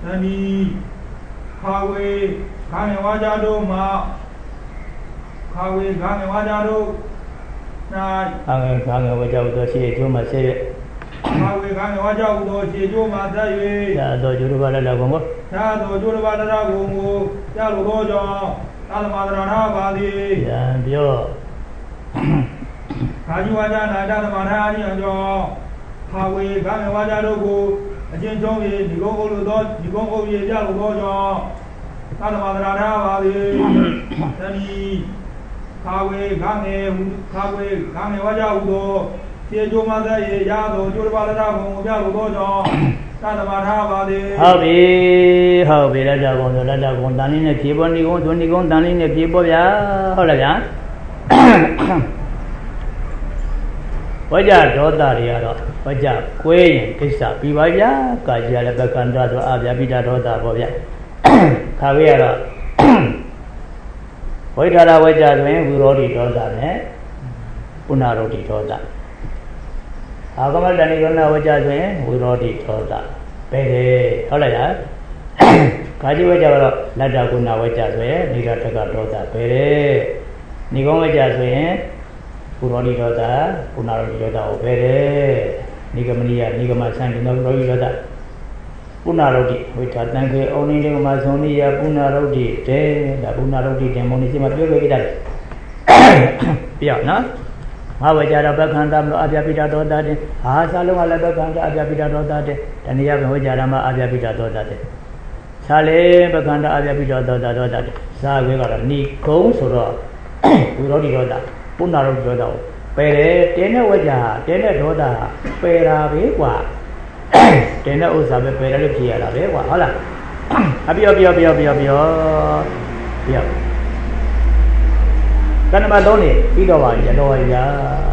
ခါဝေခါနေဝါဒတို့မှာခါဝေခါနေဝါဒတို့၌ခါငယ်ဝါဒတို့ရှိအကျိုးမှဆက်ရခါဝေခါနေဝါဒတို့ရှိအကျိုးမှဆက်၍သာတော်ကျိုးတစ်ပါးလက်ကုံကိုသာတော်ကျိုးတစ်ပါးလက်ကုံကိုပြလို့သောကြောင့်သာသမထာပါသည်ပြန်ပြောခါကြီးဝါဒနာသာသမထာခြင်းကြောင့်ခါဝေခါနေဝါဒတို့ကိုအချင်းချုံ၍ဒီကုန်းအုပ်လို့သောဒီကုန်းအုပ်၍ပြလို့သောကြောင့်သာသမထာပါသည်တဏီခါဝေခါငယ်ဝါကြဟုသောခြေကျိုးမသက်ရေရသောကျိုးတစ်ပါးလက်ကုံကိုပြလို့သောကြောင့်သတ္တမထားပါသည်ဟုတ်ပြီလက်တကုံဆိုလက်တကုံတန်လေးနဲ့ဖြေပေါ်ဏိကုံဆိုဏိကုံတန်လေးနဲ့ဖြေပေါ်ဗျာဟုတ်လားဗျာဝကြဒေါသတွေကတော့ဝကြကွဲရင်ကိစ္စပြီးပါဗျာကာကြီးရလည်းပက္ခန္တဆိုအာဗျာပိတာဒေါသပေါ့ဗျာခါဝေးကတော့ဝိထာရဝကြဆိုရင်ဝိရောဓိဒေါသနဲ့ပုဏ္ဏရောဓိဒေါသအာဂမတဏိရောဏဝကြဆိုရင်ဝိရောဓိဒေါသပဲတယ်ဟုတ်လားညာကာကြီးဝကြကတော့လတ္တကုဏဝကြဆိုရင်နိရထကဒေါသပဲတယ်နိဂောဝကြဆိုရင်ပုရောဓိဒေါသပုဏ္ဏရောဓိဒေါသကိုပဲတယ်နိဂမနိယနိဂမဆံဒီနောရောဓိဒေါသပုဏ္ဏရောဓိဝိထာတံခေဩနိနိဂမသုံးနိယပုဏ္ဏရောဓိတဲဒါပုဏ္ဏရောဓိတဲမောနိစီမှာပြောခဲ့ကြတယ်ပြနော်ငါဝကြတော့ပက္ခန္တမလို့အပြပိတာဒေါသတဲ့ဟာစာလုံးကလည်းပက္ခန္တအပြပိတာဒေါသတဲ့တဏှာပဲဝကြတာမှာအပြပိတာဒေါသတဲ့စာလေပက္ခန္တအပြပိတာဒေါသတဲ့စာဝဲကတော့ဏိကုံဆိုတော့ဝိရောဓိဒေါသပုဏ္ဏရောဓိဒေါသကိုပယ်တယ်တင်းတဲ့ဝကြတင်းတဲ့ဒေါသပယ်တာပဲကွာတင်းတဲ့ဥစ္စာပဲပယ်တယ်လို့ဖြစ်ရတာပဲကွာဟုတ်လားအပြောကဏ္ဍမ3နေပြီးတော့ပါရတော့ရ